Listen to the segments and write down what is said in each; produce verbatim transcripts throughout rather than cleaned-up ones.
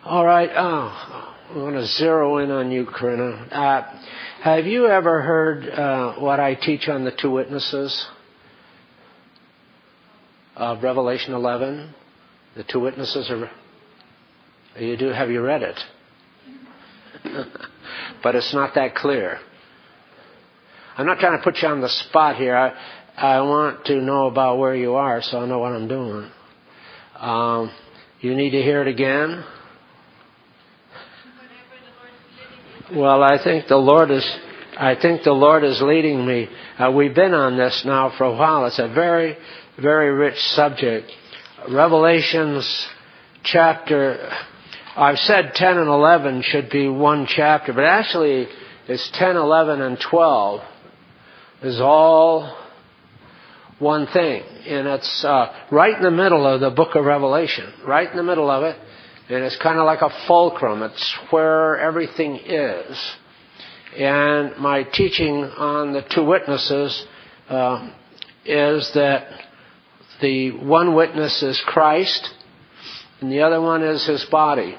All right. Oh, I want to zero in on you, Corinna. Uh, have you ever heard uh, what I teach on the two witnesses of Revelation eleven? The two witnesses are... You do? Have you read it? But it's not that clear. I'm not trying to put you on the spot here. I, I want to know about where you are so I know what I'm doing. Um, you need to hear it again? Well, I think the Lord is... I think the Lord is leading me. Uh, we've been on this now for a while. It's a very, very rich subject. Revelations chapter... I've said ten and eleven should be one chapter, but actually it's ten, eleven, and twelve is all one thing. And it's uh, right in the middle of the book of Revelation, right in the middle of it. And it's kind of like a fulcrum. It's where everything is. And my teaching on the two witnesses uh, is that the one witness is Christ and the other one is His body.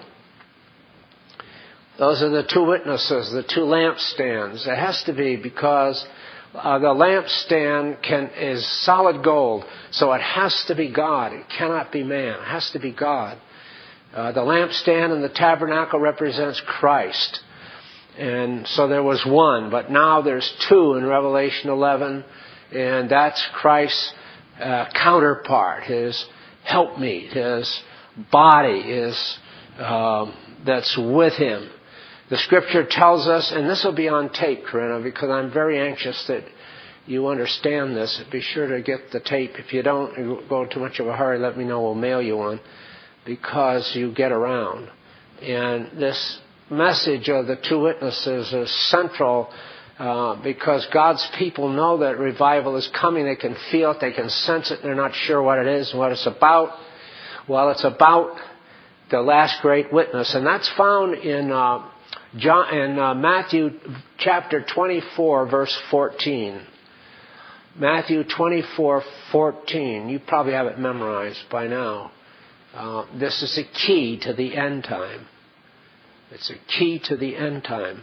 Those are the two witnesses, the two lampstands. It has to be because uh, the lampstand can is solid gold, so it has to be God. It cannot be man. It has to be God. Uh, the lampstand and the tabernacle represents Christ. And so there was one, but now there's two in Revelation eleven, and that's Christ's uh, counterpart, His helpmeet, His body is uh, that's with Him. The Scripture tells us, and this will be on tape, Corinna, because I'm very anxious that you understand this. Be sure to get the tape. If you don't, you go in too much of a hurry, let me know. We'll mail you one, because you get around. And this message of the two witnesses is central uh, because God's people know that revival is coming. They can feel it. They can sense it. They're not sure what it is and what it's about. Well, it's about the last great witness, and that's found in uh, John, in uh, Matthew chapter twenty-four, verse fourteen. Matthew twenty-four, fourteen. You probably have it memorized by now. Uh, this is a key to the end time. It's a key to the end time.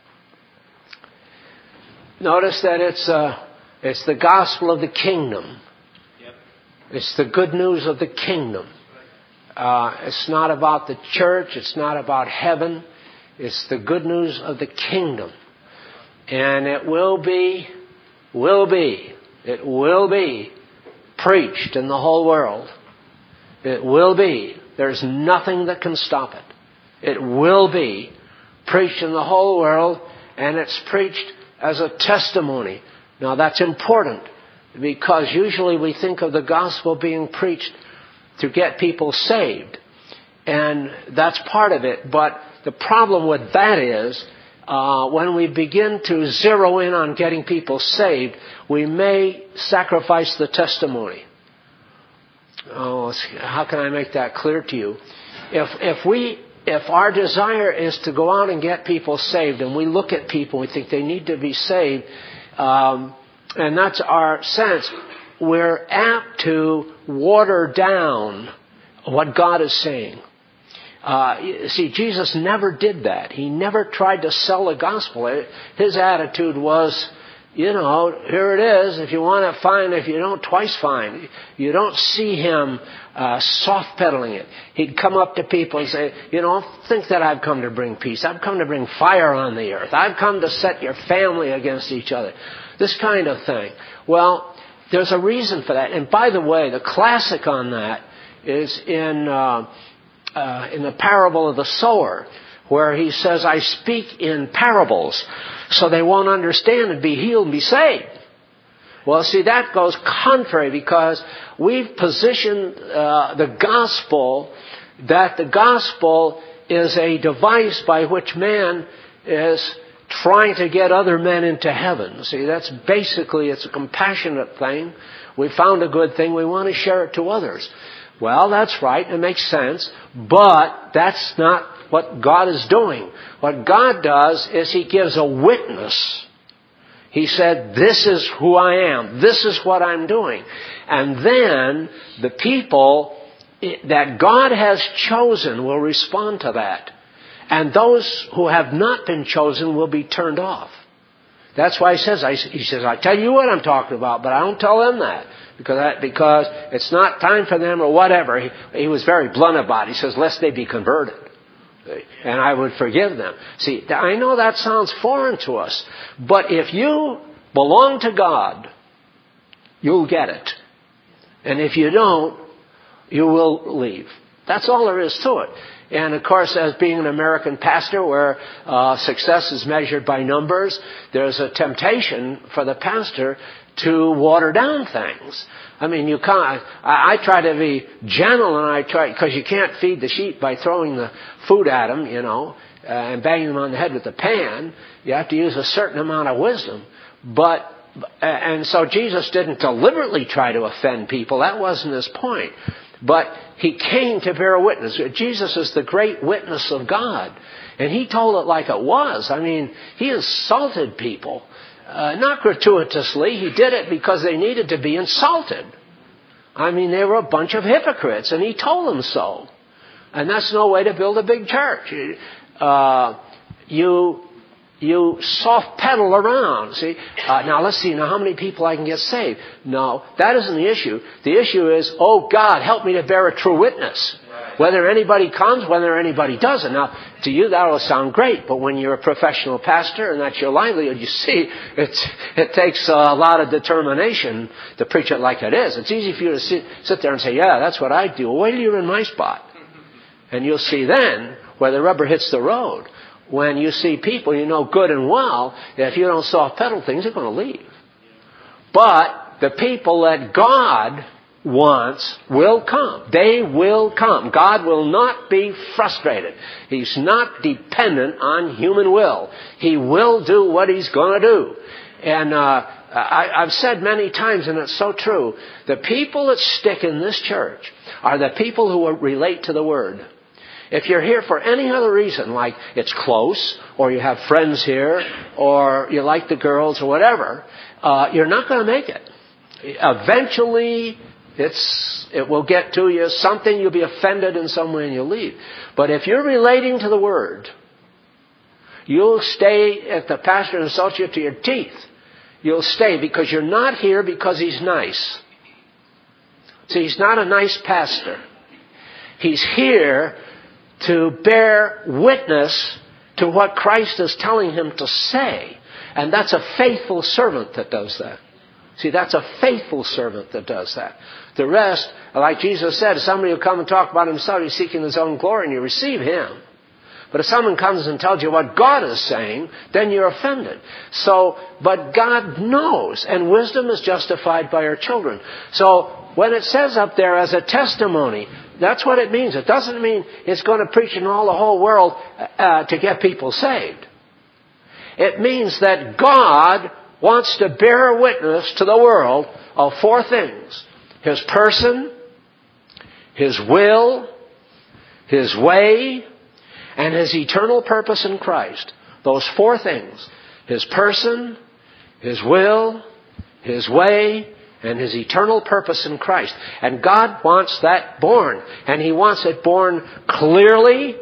Notice that it's uh, it's the gospel of the kingdom. Yep. It's the good news of the kingdom. Uh, it's not about the church. It's not about heaven. It's the good news of the kingdom. And it will be, will be, it will be preached in the whole world. It will be. There's nothing that can stop it. It will be preached in the whole world, and it's preached as a testimony. Now that's important, because usually we think of the gospel being preached to get people saved. And that's part of it. But the problem with that is, uh, when we begin to zero in on getting people saved, we may sacrifice the testimony. Oh, how can I make that clear to you? If, if we, if our desire is to go out and get people saved, and we look at people and we think they need to be saved, um, and that's our sense, we're apt to water down what God is saying. Uh, see, Jesus never did that. He never tried to sell the gospel. His attitude was, you know, here it is. If you want it, fine. If you don't, twice fine. You don't see Him uh, soft-pedaling it. He'd come up to people and say, you know, think that I've come to bring peace. I've come to bring fire on the earth. I've come to set your family against each other. This kind of thing. Well, there's a reason for that. And by the way, the classic on that is in uh, uh, in the parable of the sower, where He says, I speak in parables so they won't understand and be healed and be saved. Well, see, that goes contrary, because we've positioned uh, the gospel, that the gospel is a device by which man is trying to get other men into heaven. See, that's basically, it's a compassionate thing. We found a good thing. We want to share it to others. Well, that's right. It makes sense. But that's not what God is doing. What God does is He gives a witness. He said, this is who I am. This is what I'm doing. And then the people that God has chosen will respond to that. And those who have not been chosen will be turned off. That's why he says, I, he says, I tell you what I'm talking about, but I don't tell them that. Because I, because it's not time for them or whatever. He, he was very blunt about it. He says, lest they be converted. And I would forgive them. See, I know that sounds foreign to us. But if you belong to God, you'll get it. And if you don't, you will leave. That's all there is to it. And of course, as being an American pastor where uh, success is measured by numbers, there's a temptation for the pastor to water down things. I mean, you can't, I, I try to be gentle, and I try, because you can't feed the sheep by throwing the food at them, you know, uh, and banging them on the head with the pan. You have to use a certain amount of wisdom. But, and so Jesus didn't deliberately try to offend people. That wasn't his point. But he came to bear witness. Jesus is the great witness of God. And he told it like it was. I mean, he insulted people. Uh, not gratuitously. He did it because they needed to be insulted. I mean, they were a bunch of hypocrites, and he told them so. And that's no way to build a big church. Uh, you... You soft pedal around, see? Uh, now let's see, now how many people I can get saved? No, that isn't the issue. The issue is, oh God, help me to bear a true witness. Whether anybody comes, whether anybody doesn't. Now, to you that will sound great, but when you're a professional pastor and that's your livelihood, you see, it's, it takes a lot of determination to preach it like it is. It's easy for you to sit, sit there and say, yeah, that's what I do. Well, wait till you're in my spot. And you'll see then where the rubber hits the road. When you see people you know good and well, that if you don't soft pedal things, they're going to leave. But the people that God wants will come. They will come. God will not be frustrated. He's not dependent on human will. He will do what he's going to do. And uh, I, I've said many times, and it's so true, the people that stick in this church are the people who relate to the Word. If you're here for any other reason, like it's close, or you have friends here, or you like the girls, or whatever, uh, you're not going to make it. Eventually, it's it will get to you. Something, you'll be offended in some way and you'll leave. But if you're relating to the Word, you'll stay. If the pastor insults you to your teeth, you'll stay, because you're not here because he's nice. See, he's not a nice pastor. He's here to bear witness to what Christ is telling him to say. And that's a faithful servant that does that. See, that's a faithful servant that does that. The rest, like Jesus said, somebody will come and talk about himself, he's seeking his own glory, and you receive him. But if someone comes and tells you what God is saying, then you're offended. So, but God knows, and wisdom is justified by her children. So, when it says up there as a testimony, that's what it means. It doesn't mean it's going to preach in all the whole world uh, to get people saved. It means that God wants to bear witness to the world of four things: His person, His will, His way, and His eternal purpose in Christ. Those four things: His person, His will, His way, and His eternal purpose in Christ. And God wants that born. And He wants it born clearly,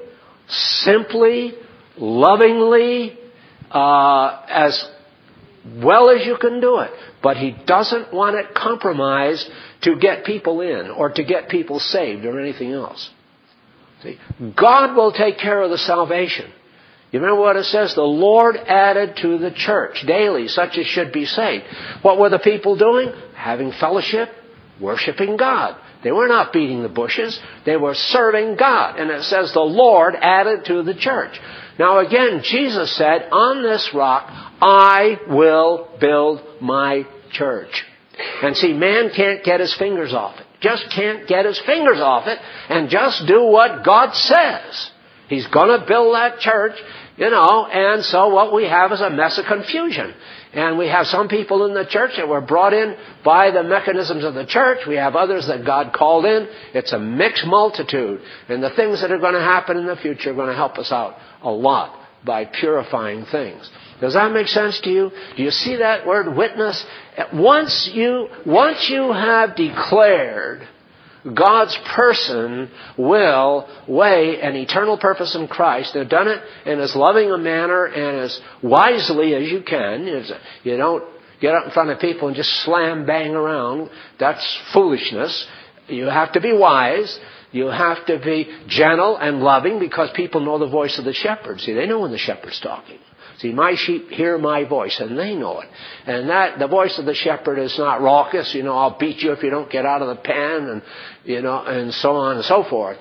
simply, lovingly, uh, as well as you can do it. But He doesn't want it compromised to get people in or to get people saved or anything else. See, God will take care of the salvation. You remember what it says? The Lord added to the church daily such as should be saved. What were the people doing? Having fellowship, worshiping God. They were not beating the bushes. They were serving God. And it says the Lord added to the church. Now again, Jesus said, on this rock I will build my church. And see, man can't get his fingers off it. Just can't get his fingers off it and just do what God says. He's going to build that church, you know, and so what we have is a mess of confusion. And we have some people in the church that were brought in by the mechanisms of the church. We have others that God called in. It's a mixed multitude. And the things that are going to happen in the future are going to help us out a lot by purifying things. Does that make sense to you? Do you see that word witness? Once you, once you have declared God's person, will, way, and eternal purpose in Christ. They've done it in as loving a manner and as wisely as you can. You don't get up in front of people and just slam bang around. That's foolishness. You have to be wise. You have to be gentle and loving because people know the voice of the shepherd. See, they know when the shepherd's talking. See, my sheep hear my voice, and they know it. And that the voice of the shepherd is not raucous. You know, I'll beat you if you don't get out of the pen, and you know, and so on and so forth.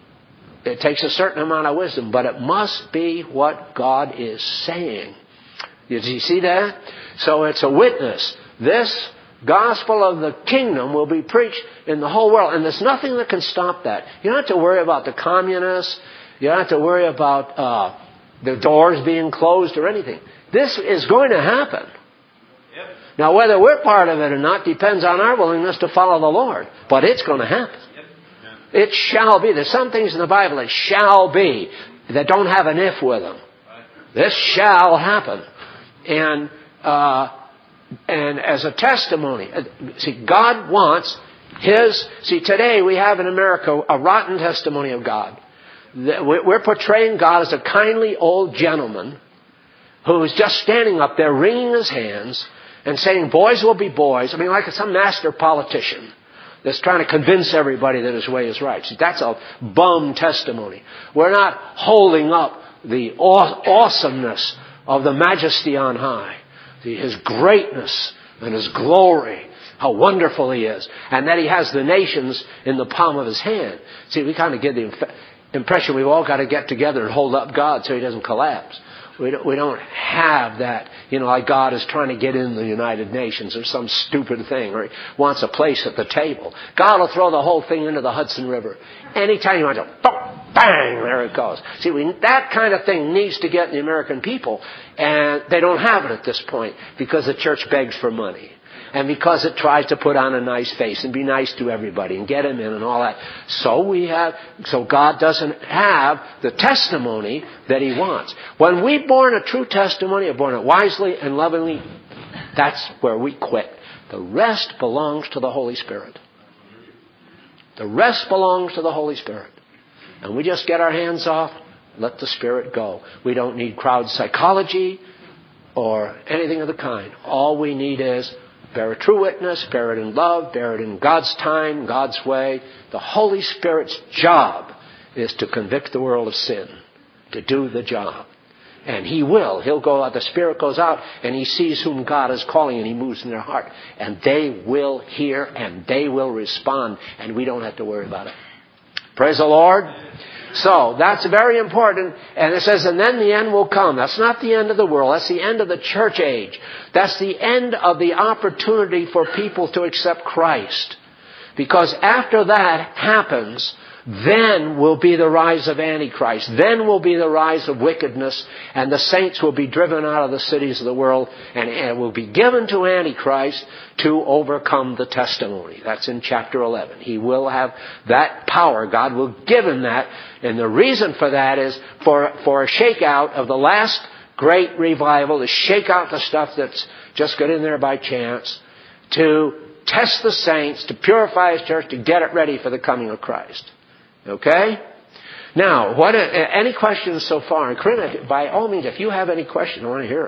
It takes a certain amount of wisdom, but it must be what God is saying. Did you see that? So it's a witness. This gospel of the kingdom will be preached in the whole world, and there's nothing that can stop that. You don't have to worry about the communists. You don't have to worry about Uh, the doors being closed or anything. This is going to happen. Yep. Now, whether we're part of it or not depends on our willingness to follow the Lord. But it's going to happen. Yep. Yeah. It shall be. There's some things in the Bible that shall be that don't have an if with them. Right. This shall happen. And uh, and as a testimony, see, God wants His... See, today we have in America a rotten testimony of God. We're portraying God as a kindly old gentleman who's just standing up there wringing his hands and saying boys will be boys. I mean, like some master politician that's trying to convince everybody that his way is right. See, that's a bum testimony. We're not holding up the awesomeness of the majesty on high, His greatness and His glory, how wonderful He is, and that He has the nations in the palm of His hand. See, we kind of get the impression we've all got to get together and hold up God so He doesn't collapse. We don't, we don't have that, you know, like God is trying to get in the United Nations or some stupid thing, or He wants a place at the table. God will throw the whole thing into the Hudson River. Anytime He wants to, bang, there it goes. See, we, that kind of thing needs to get in the American people, and they don't have it at this point because the church begs for money. And because it tries to put on a nice face and be nice to everybody and get them in and all that. So we have, so God doesn't have the testimony that He wants. When we born a true testimony, are born it wisely and lovingly, that's where we quit. The rest belongs to the Holy Spirit. The rest belongs to the Holy Spirit. And we just get our hands off, let the Spirit go. We don't need crowd psychology or anything of the kind. All we need is bear a true witness, bear it in love, bear it in God's time, God's way. The Holy Spirit's job is to convict the world of sin, to do the job. And He will. He'll go out, the Spirit goes out, and He sees whom God is calling, and He moves in their heart. And they will hear, and they will respond, and we don't have to worry about it. Praise the Lord. So, that's very important. And it says, and then the end will come. That's not the end of the world. That's the end of the church age. That's the end of the opportunity for people to accept Christ. Because after that happens, then will be the rise of Antichrist. Then will be the rise of wickedness. And the saints will be driven out of the cities of the world. And it will be given to Antichrist to overcome the testimony. That's in chapter eleven. He will have that power. God will give him that. And the reason for that is for, for a shakeout of the last great revival, to shake out the stuff that's just got in there by chance, to test the saints, to purify His church, to get it ready for the coming of Christ. Okay? Now, what? Any questions so far? And Corinna, by all means, if you have any questions, I want to hear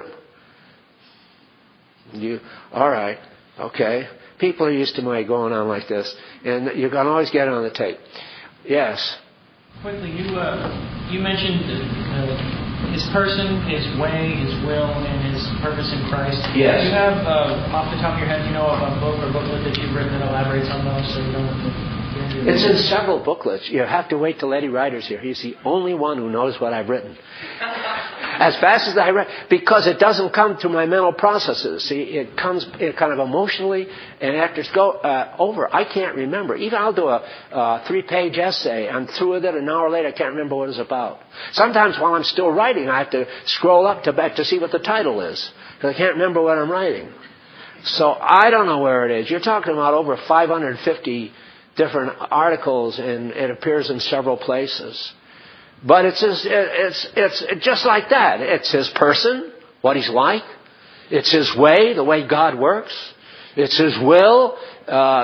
them. You, all right. Okay. People are used to my going on like this, and you can always get it on the tape. Yes. Quickly, you uh, you mentioned uh, His person, His way, His will, and His purpose in Christ. Yes. Do you have, uh, off the top of your head, do you know of a book or booklet that you've written that elaborates on those, so you don't have to... It's in several booklets. You have to wait till Eddie Ryder's here. He's the only one who knows what I've written. As fast as I read, because it doesn't come through my mental processes. See, it comes it kind of emotionally, and after it's go uh, over, I can't remember. Even I'll do a uh, three-page essay. I'm through with it. An hour later, I can't remember what it's about. Sometimes while I'm still writing, I have to scroll up to back to see what the title is, because I can't remember what I'm writing. So I don't know where it is. You're talking about over five hundred fifty different articles, and it appears in several places. But it's his, it's it's just like that. It's His person, what He's like. It's His way, the way God works. It's His will, uh,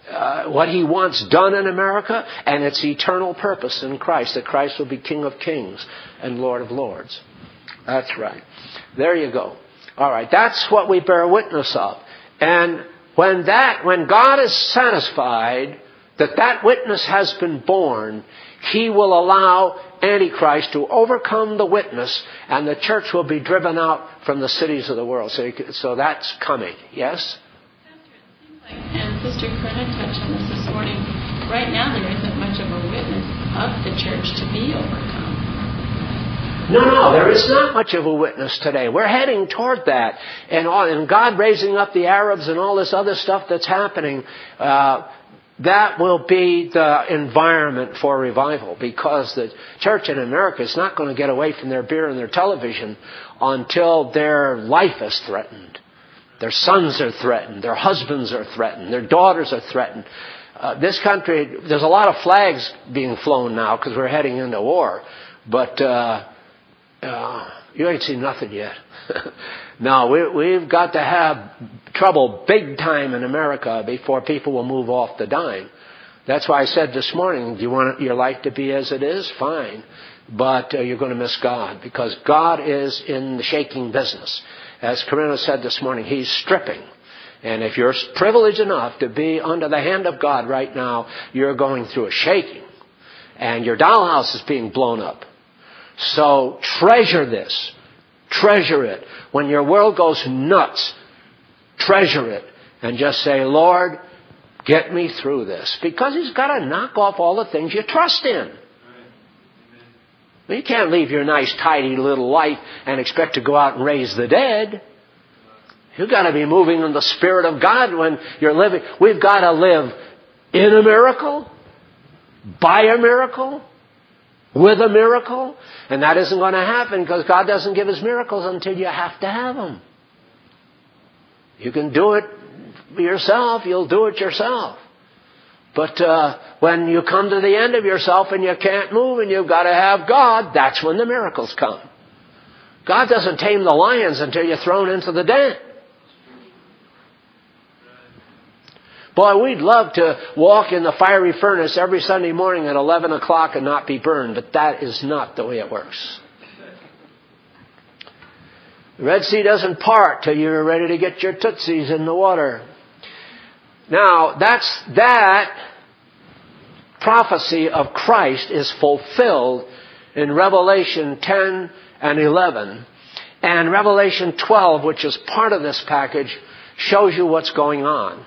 uh, what He wants done in America, and its eternal purpose in Christ, that Christ will be King of Kings and Lord of Lords. That's right. There you go. All right, that's what we bear witness of. And when that, when God is satisfied that that witness has been borne, He will allow Antichrist to overcome the witness, and the church will be driven out from the cities of the world. So, so that's coming. Yes? And Sister Corinna touched on this this morning. Right now, there isn't much of a witness of the church to be overcome. No, no, there is not much of a witness today. We're heading toward that. And, all, and God raising up the Arabs and all this other stuff that's happening, uh, that will be the environment for revival, because the church in America is not going to get away from their beer and their television until their life is threatened. Their sons are threatened. Their husbands are threatened. Their daughters are threatened. Uh, this country, there's a lot of flags being flown now because we're heading into war. But uh, uh, you ain't seen nothing yet. No, we, we've got to have trouble big time in America before people will move off the dime. That's why I said this morning, do you want your life to be as it is? Fine. But uh, you're going to miss God, because God is in the shaking business. As Corinna said this morning, He's stripping. And if you're privileged enough to be under the hand of God right now, you're going through a shaking. And your dollhouse is being blown up. So treasure this. Treasure it. When your world goes nuts, treasure it. And just say, Lord, get me through this. Because He's got to knock off all the things you trust in. You can't leave your nice, tidy little life and expect to go out and raise the dead. You've got to be moving in the Spirit of God when you're living. We've got to live in a miracle, by a miracle, with a miracle. And that isn't going to happen because God doesn't give His miracles until you have to have them. You can do it yourself. You'll do it yourself. But uh, when you come to the end of yourself and you can't move and you've got to have God, that's when the miracles come. God doesn't tame the lions until you're thrown into the den. Boy, we'd love to walk in the fiery furnace every Sunday morning at eleven o'clock and not be burned, but that is not the way it works. The Red Sea doesn't part till you're ready to get your tootsies in the water. Now, that's that prophecy of Christ is fulfilled in Revelation ten and eleven. And Revelation twelve, which is part of this package, shows you what's going on.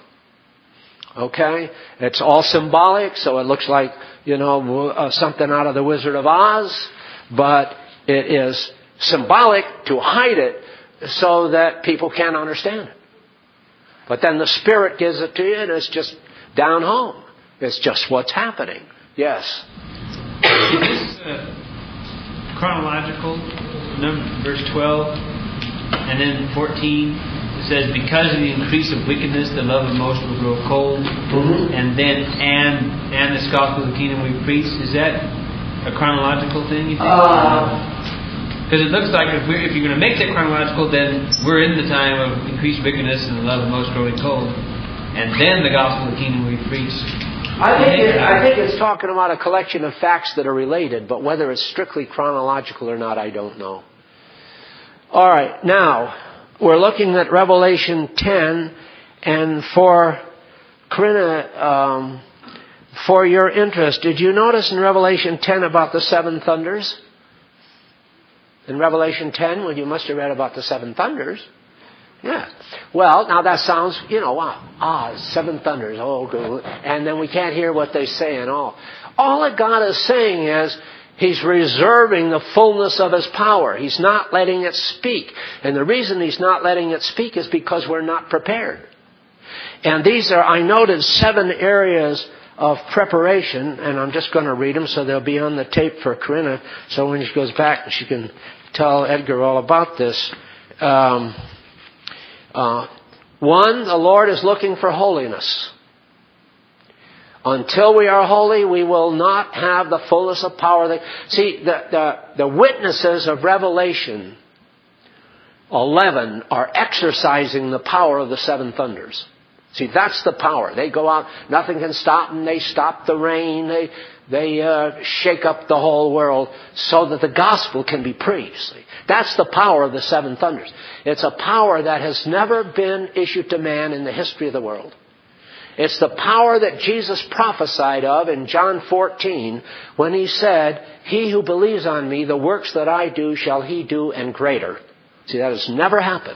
Okay? It's all symbolic, so it looks like, you know, uh, something out of the Wizard of Oz. But it is symbolic to hide it so that people can't understand it. But then the Spirit gives it to you, and it's just down home. It's just what's happening. Yes? Is this uh, chronological? Number, verse twelve, and then fourteen, it says, because of the increase of wickedness, the love of most will grow cold. Mm-hmm. And then, and and this gospel of the kingdom we preach. Is that a chronological thing, you think? Uh, Because it looks like if, we're, if you're going to make that chronological, then we're in the time of increased wickedness and the love of most growing cold. And then the gospel of the kingdom we preach. I think, it, I think it's talking about a collection of facts that are related, but whether it's strictly chronological or not, I don't know. All right, now, we're looking at Revelation ten, and for Corinna, um, for your interest, did you notice in Revelation ten about the seven thunders? In Revelation ten, well, you must have read about the seven thunders. Yeah. Well, now that sounds, you know, wow, ah, seven thunders, oh, good. And then we can't hear what they say and all. All that God is saying is He's reserving the fullness of His power. He's not letting it speak. And the reason He's not letting it speak is because we're not prepared. And these are, I noted, seven areas of preparation, and I'm just going to read them so they'll be on the tape for Corinna, so when she goes back she can tell Edgar all about this. Um, uh, one, the Lord is looking for holiness. Until we are holy, we will not have the fullness of power. See, the, the, the witnesses of Revelation eleven are exercising the power of the seven thunders. See, that's the power. They go out, nothing can stop them. They stop the rain. They they uh, shake up the whole world so that the gospel can be preached. See, that's the power of the seven thunders. It's a power that has never been issued to man in the history of the world. It's the power that Jesus prophesied of in John fourteen when he said, "He who believes on me, the works that I do shall he do, and greater." See, that has never happened.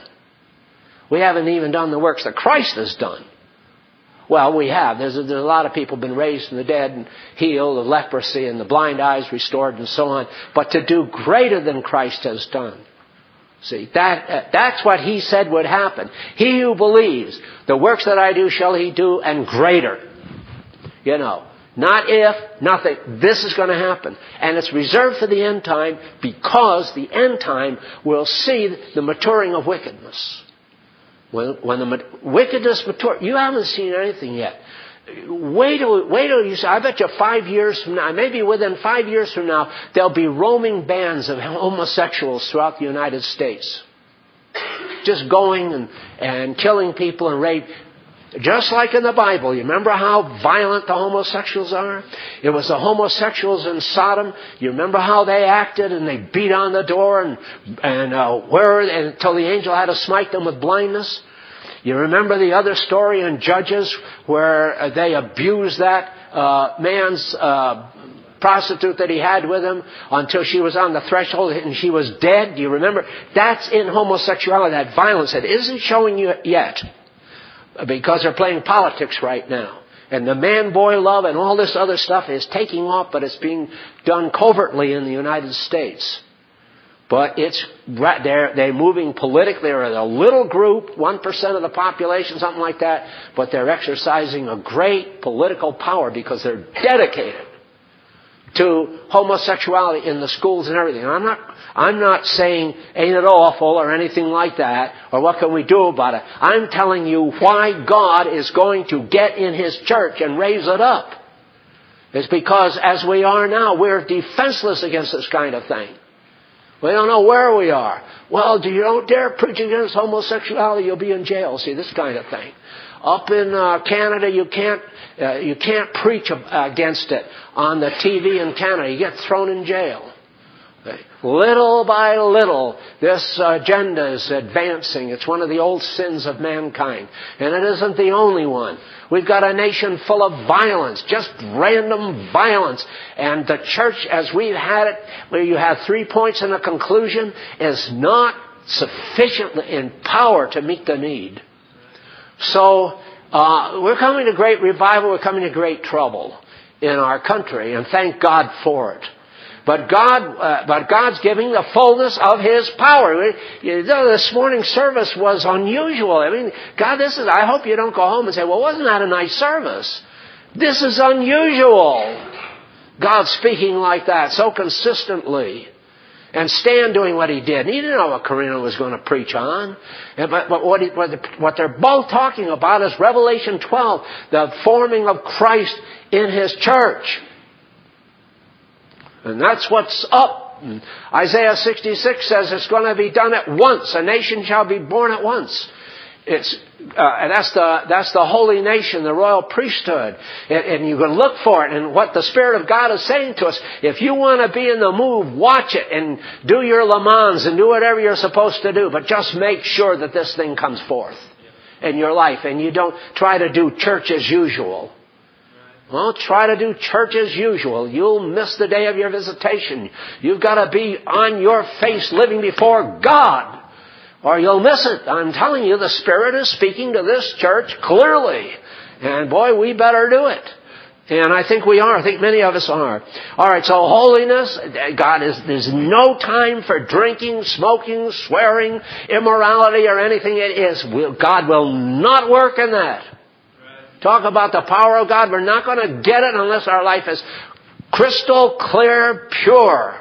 We haven't even done the works that Christ has done. Well, we have. There's a, there's a lot of people been raised from the dead and healed of leprosy and the blind eyes restored and so on. But to do greater than Christ has done. See, that uh, that's what he said would happen. He who believes, the works that I do shall he do, and greater. You know, not if, nothing. This is going to happen. And it's reserved for the end time because the end time will see the maturing of wickedness. When, when the wickedness matures, you haven't seen anything yet. Wait till, wait till you see, I bet you five years from now, maybe within five years from now, there'll be roaming bands of homosexuals throughout the United States. Just going and, and killing people and rape. Just like in the Bible. You remember how violent the homosexuals are? It was the homosexuals in Sodom. You remember how they acted and they beat on the door and, and uh, where until the angel had to smite them with blindness? You remember the other story in Judges where they abused that uh, man's uh, prostitute that he had with him until she was on the threshold and she was dead? Do you remember? That's in homosexuality, that violence that isn't showing you yet. Because they're playing politics right now. And the man-boy love and all this other stuff is taking off, but it's being done covertly in the United States. But it's they're, they're moving politically. They're a little group, one percent of the population, something like that. But they're exercising a great political power because they're dedicated to homosexuality in the schools and everything. And I'm not, I'm not saying, ain't it awful or anything like that, or what can we do about it. I'm telling you why God is going to get in His church and raise it up. It's because as we are now, we're defenseless against this kind of thing. We don't know where we are. Well, do you don't dare preach against homosexuality, you'll be in jail. See, this kind of thing. Up in uh, Canada, you can't uh, you can't preach against it on the T V in Canada. You get thrown in jail. Okay. Little by little, this agenda is advancing. It's one of the old sins of mankind. And it isn't the only one. We've got a nation full of violence, just random violence. And the church, as we've had it, where you have three points in the conclusion, is not sufficiently in power to meet the need. So uh, we're coming to great revival. We're coming to great trouble in our country, and thank God for it. But God, uh, but God's giving the fullness of His power. You know, this morning's service was unusual. I mean, God, this is. I hope you don't go home and say, "Well, wasn't that a nice service?" This is unusual. God speaking like that so consistently. And Stan doing what he did. And he didn't know what Karina was going to preach on. And, but but what, he, what, the, what they're both talking about is Revelation twelve, the forming of Christ in His church. And that's what's up. And Isaiah sixty-six says it's going to be done at once. A nation shall be born at once. It's uh, and that's the that's the holy nation, the royal priesthood, and, and you can look for it. And what the Spirit of God is saying to us: if you want to be in the move, watch it and do your Le Mans and do whatever you're supposed to do. But just make sure that this thing comes forth in your life, and you don't try to do church as usual. Well, try to do church as usual. You'll miss the day of your visitation. You've got to be on your face, living before God. Or you'll miss it. I'm telling you, the Spirit is speaking to this church clearly. And boy, we better do it. And I think we are. I think many of us are. All right, so holiness, God is, there's no time for drinking, smoking, swearing, immorality or anything. It is, God will not work in that. Talk about the power of God. We're not going to get it unless our life is crystal clear, pure.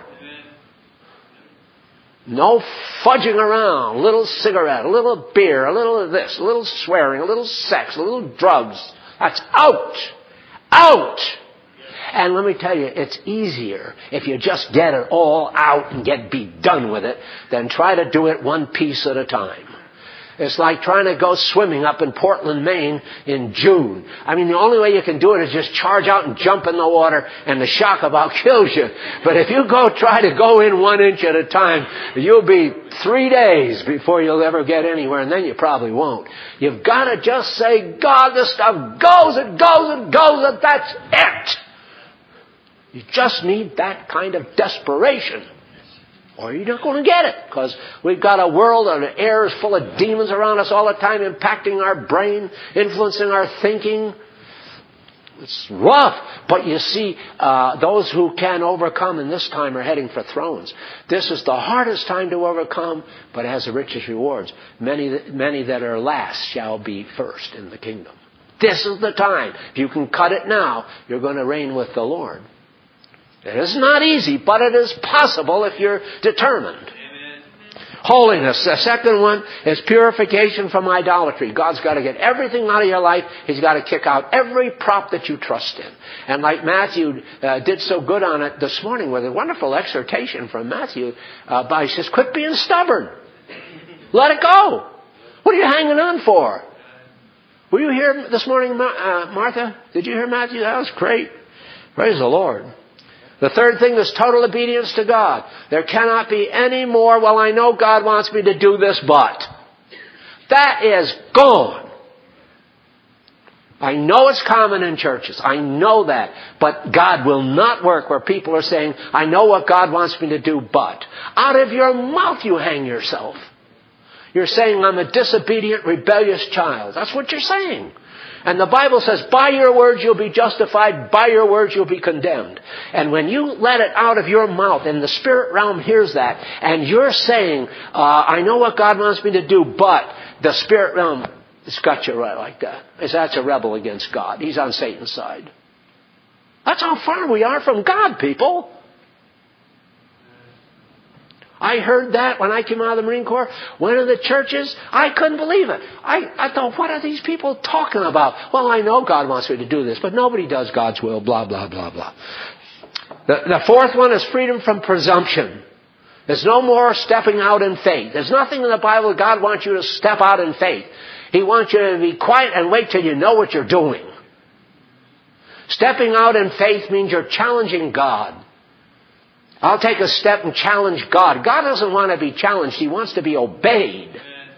No fudging around, a little cigarette, a little beer, a little of this, a little swearing, a little sex, a little drugs. That's out. Out. And let me tell you, it's easier if you just get it all out and get be done with it than try to do it one piece at a time. It's like trying to go swimming up in Portland, Maine in June. I mean, the only way you can do it is just charge out and jump in the water, and the shock about kills you. But if you go try to go in one inch at a time, you'll be three days before you'll ever get anywhere, and then you probably won't. You've got to just say, God, this stuff goes, it goes, it goes, and that's it. You just need that kind of desperation. Or you're not going to get it, because we've got a world and the air is full of demons around us all the time, impacting our brain, influencing our thinking. It's rough. But you see, uh, those who can overcome in this time are heading for thrones. This is the hardest time to overcome, but it has the richest rewards. Many, many that are last shall be first in the kingdom. This is the time. If you can cut it now, you're going to reign with the Lord. It is not easy, but it is possible if you're determined. Amen. Holiness. The second one is purification from idolatry. God's got to get everything out of your life. He's got to kick out every prop that you trust in. And like Matthew uh, did so good on it this morning with a wonderful exhortation from Matthew, uh, by, he says, quit being stubborn. Let it go. What are you hanging on for? Were you here this morning, uh, Martha? Did you hear Matthew? That was great. Praise the Lord. The third thing is total obedience to God. There cannot be any more, well, I know God wants me to do this, but. That is gone. I know it's common in churches. I know that. But God will not work where people are saying, I know what God wants me to do, but. Out of your mouth you hang yourself. You're saying, I'm a disobedient, rebellious child. That's what you're saying. And the Bible says, by your words you'll be justified, by your words you'll be condemned. And when you let it out of your mouth, and the spirit realm hears that, and you're saying, uh, I know what God wants me to do, but the spirit realm has got you right like that. That's a rebel against God. He's on Satan's side. That's how far we are from God, people. I heard that when I came out of the Marine Corps. Went to the churches. I couldn't believe it. I, I thought, what are these people talking about? Well, I know God wants me to do this, but nobody does God's will, blah, blah, blah, blah. The, the fourth one is freedom from presumption. There's no more stepping out in faith. There's nothing in the Bible that God wants you to step out in faith. He wants you to be quiet and wait till you know what you're doing. Stepping out in faith means you're challenging God. I'll take a step and challenge God. God doesn't want to be challenged. He wants to be obeyed.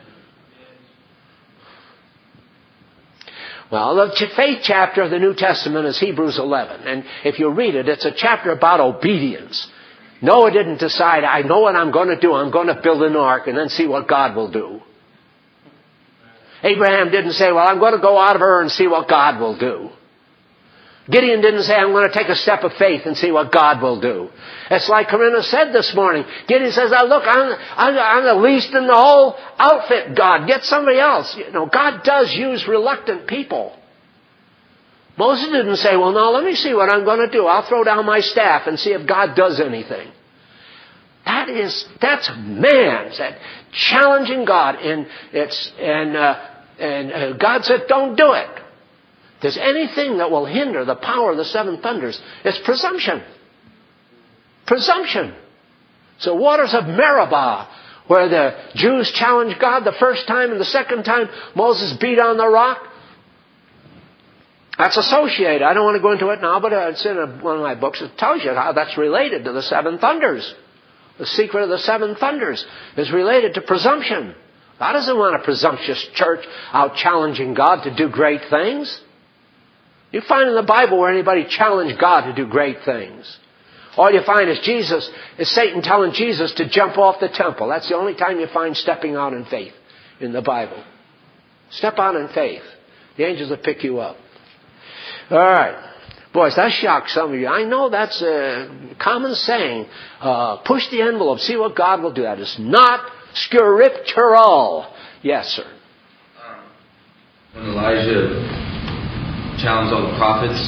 Well, the faith chapter of the New Testament is Hebrews eleven. And if you read it, it's a chapter about obedience. Noah didn't decide, I know what I'm going to do. I'm going to build an ark and then see what God will do. Abraham didn't say, well, I'm going to go out of Ur and see what God will do. Gideon didn't say, I'm going to take a step of faith and see what God will do. It's like Corinna said this morning. Gideon says, oh, look, I'm, I'm, I'm the least in the whole outfit, God. Get somebody else. You know, God does use reluctant people. Moses didn't say, well, now let me see what I'm going to do. I'll throw down my staff and see if God does anything. That is, that's man, that challenging God. And, it's, and, uh, and uh, God said, don't do it. If there's anything that will hinder the power of the seven thunders, it's presumption. Presumption. So waters of Meribah, where the Jews challenged God the first time and the second time Moses beat on the rock. That's associated. I don't want to go into it now, but it's in a, one of my books. It tells you how that's related to the seven thunders. The secret of the seven thunders is related to presumption. God doesn't want a presumptuous church out challenging God to do great things. You find in the Bible where anybody challenged God to do great things. All you find is Jesus, is Satan telling Jesus to jump off the temple. That's the only time you find stepping out in faith in the Bible. Step out in faith. The angels will pick you up. All right. Boys, that shocked some of you. I know that's a common saying. Uh, push the envelope. See what God will do. That is not scriptural. Yes, sir. Um, when Elijah challenged all the prophets,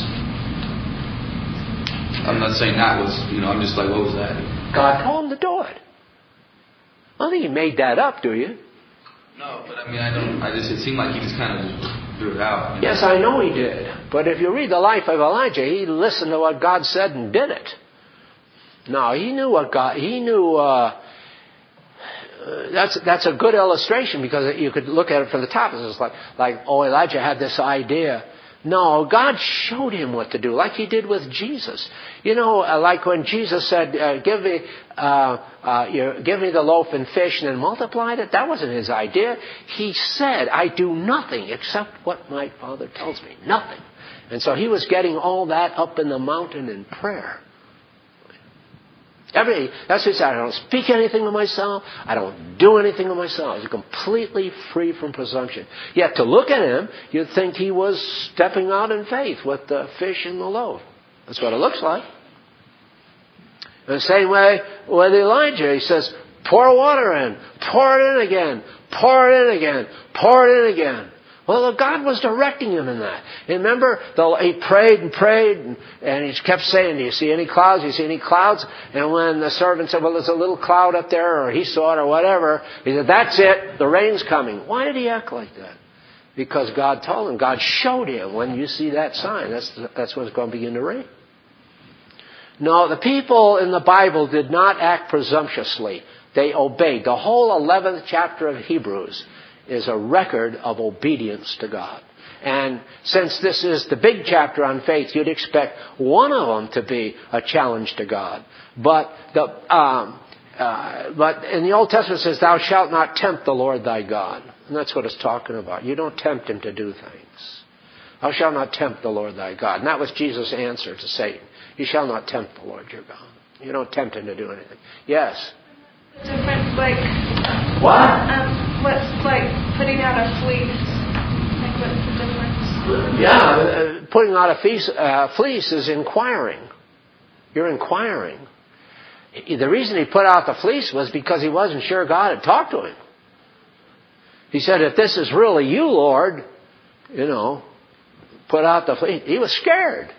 I'm not saying that was, you know, I'm just like, what was that? God told him to do it. I don't think he made that up, do you? No, but I mean, I don't, I just, it seemed like he just kind of just threw it out. You know? Yes, I know he did. But if you read the life of Elijah, he listened to what God said and did it. No, he knew what God, he knew, uh, uh, that's that's a good illustration because you could look at it from the top. It's just like, like, oh, Elijah had this idea. No, God showed him what to do, like he did with Jesus. You know, uh, like when Jesus said, uh, give me uh, uh, you know, give me the loaf and fish, and then multiplied it. That wasn't his idea. He said, I do nothing except what my Father tells me. Nothing. And so he was getting all that up in the mountain in prayer. Every, that's what he said. I don't speak anything of myself. I don't do anything of myself. He's completely free from presumption. Yet to look at him, you'd think he was stepping out in faith with the fish and the loaf. That's what it looks like. In the same way with Elijah, he says, pour water in, pour it in again, pour it in again, pour it in again. Well, God was directing him in that. Remember, the, he prayed and prayed, and, and he kept saying, do you see any clouds? Do you see any clouds? And when the servant said, well, there's a little cloud up there, or he saw it, or whatever, he said, that's it, the rain's coming. Why did he act like that? Because God told him, God showed him, when you see that sign, that's, that's when it's going to begin to rain. No, the people in the Bible did not act presumptuously. They obeyed. The whole eleventh chapter of Hebrews is a record of obedience to God. And since this is the big chapter on faith, you'd expect one of them to be a challenge to God. But the um, uh, but in the Old Testament it says, thou shalt not tempt the Lord thy God. And that's what it's talking about. You don't tempt him to do things. Thou shalt not tempt the Lord thy God. And that was Jesus' answer to Satan. You shall not tempt the Lord your God. You don't tempt him to do anything. Yes? The difference, like... What? Um, what's, like, putting out a fleece? Like, what's the difference? Yeah, uh, putting out a fleece, uh, fleece is inquiring. You're inquiring. The reason he put out the fleece was because he wasn't sure God had talked to him. He said, if this is really you, Lord, you know, put out the fleece. He was scared.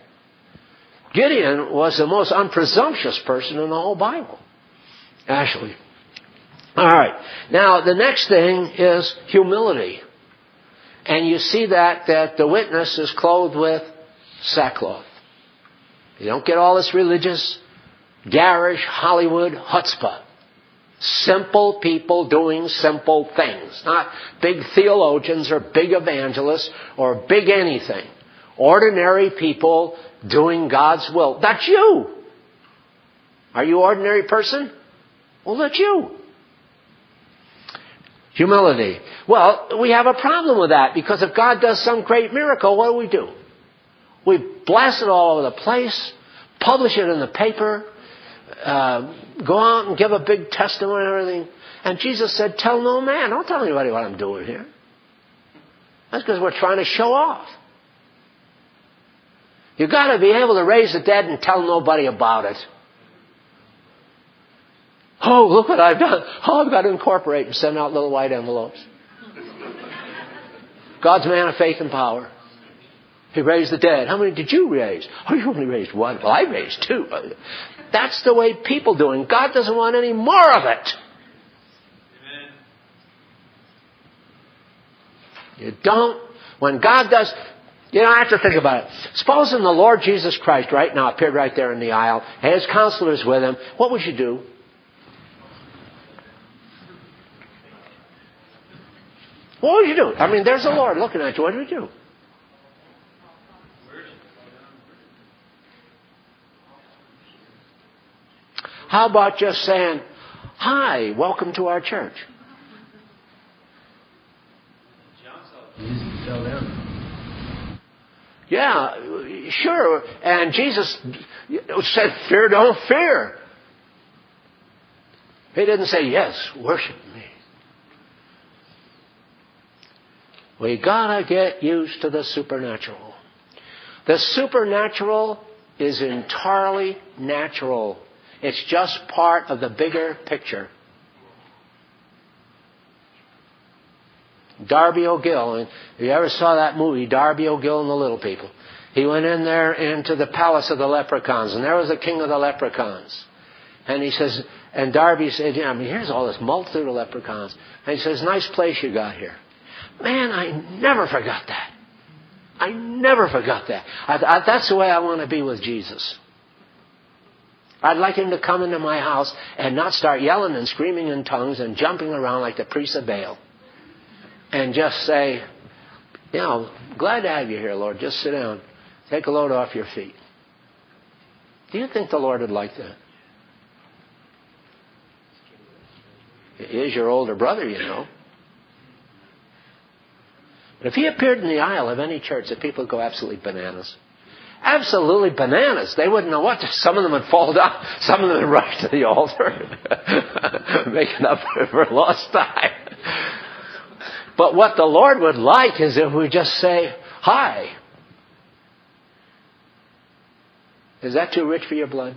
Gideon was the most unpresumptuous person in the whole Bible. Actually. All right. Now, the next thing is humility. And you see that, that the witness is clothed with sackcloth. You don't get all this religious, garish, Hollywood chutzpah. Simple people doing simple things. Not big theologians or big evangelists or big anything. Ordinary people doing God's will. That's you. Are you an ordinary person? Well, that's you. Humility. Well, we have a problem with that because if God does some great miracle, what do we do? We blast it all over the place, publish it in the paper, uh, go out and give a big testimony and everything. And Jesus said, tell no man. Don't tell anybody what I'm doing here. That's because we're trying to show off. You've got to be able to raise the dead and tell nobody about it. Oh, look what I've done. Oh, I've got to incorporate and send out little white envelopes. God's man of faith and power. He raised the dead. How many did you raise? Oh, you only raised one. Well, I raised two. That's the way people do it. God doesn't want any more of it. Amen. You don't. When God does... You know, I have to think about it. Supposing the Lord Jesus Christ right now appeared right there in the aisle, and his counselors with him, what would you do? What would you do? I mean, there's the Lord looking at you. What would you do? How about just saying, hi, welcome to our church? Yeah, sure. And Jesus said, fear, don't fear. He didn't say, yes, worship me. We gotta get used to the supernatural. The supernatural is entirely natural. It's just part of the bigger picture. Darby O'Gill, and if you ever saw that movie, Darby O'Gill and the Little People, he went in there into the palace of the leprechauns, and there was the king of the leprechauns. And he says, and Darby said, yeah, I mean, here's all this multitude of leprechauns. And he says, nice place you got here. Man, I never forgot that. I never forgot that. I, I, that's the way I want to be with Jesus. I'd like him to come into my house and not start yelling and screaming in tongues and jumping around like the priest of Baal. And just say, you know, glad to have you here, Lord. Just sit down. Take a load off your feet. Do you think the Lord would like that? He is your older brother, you know. But if he appeared in the aisle of any church, the people would go absolutely bananas. Absolutely bananas. They wouldn't know what to. Some of them would fall down. Some of them would rush to the altar, making up for lost time. But what the Lord would like is if we just say, hi. Is that too rich for your blood?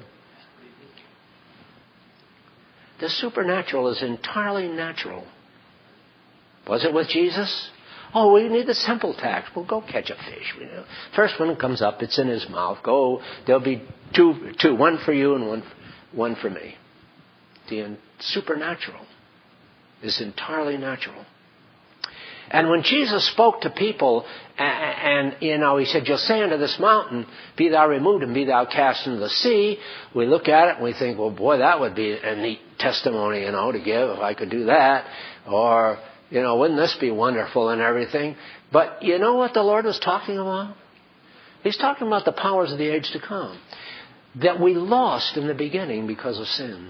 The supernatural is entirely natural. Was it with Jesus? Oh, we need the simple tax. Well, go catch a fish. First one comes up, it's in his mouth. Go, there'll be two, two, one for you and one, one for me. The supernatural is entirely natural. And when Jesus spoke to people, and, and, you know, he said, you'll say unto this mountain, be thou removed and be thou cast into the sea. We look at it and we think, well, boy, that would be a neat testimony, you know, to give if I could do that. Or, you know, wouldn't this be wonderful and everything? But you know what the Lord was talking about? He's talking about the powers of the age to come that we lost in the beginning because of sin.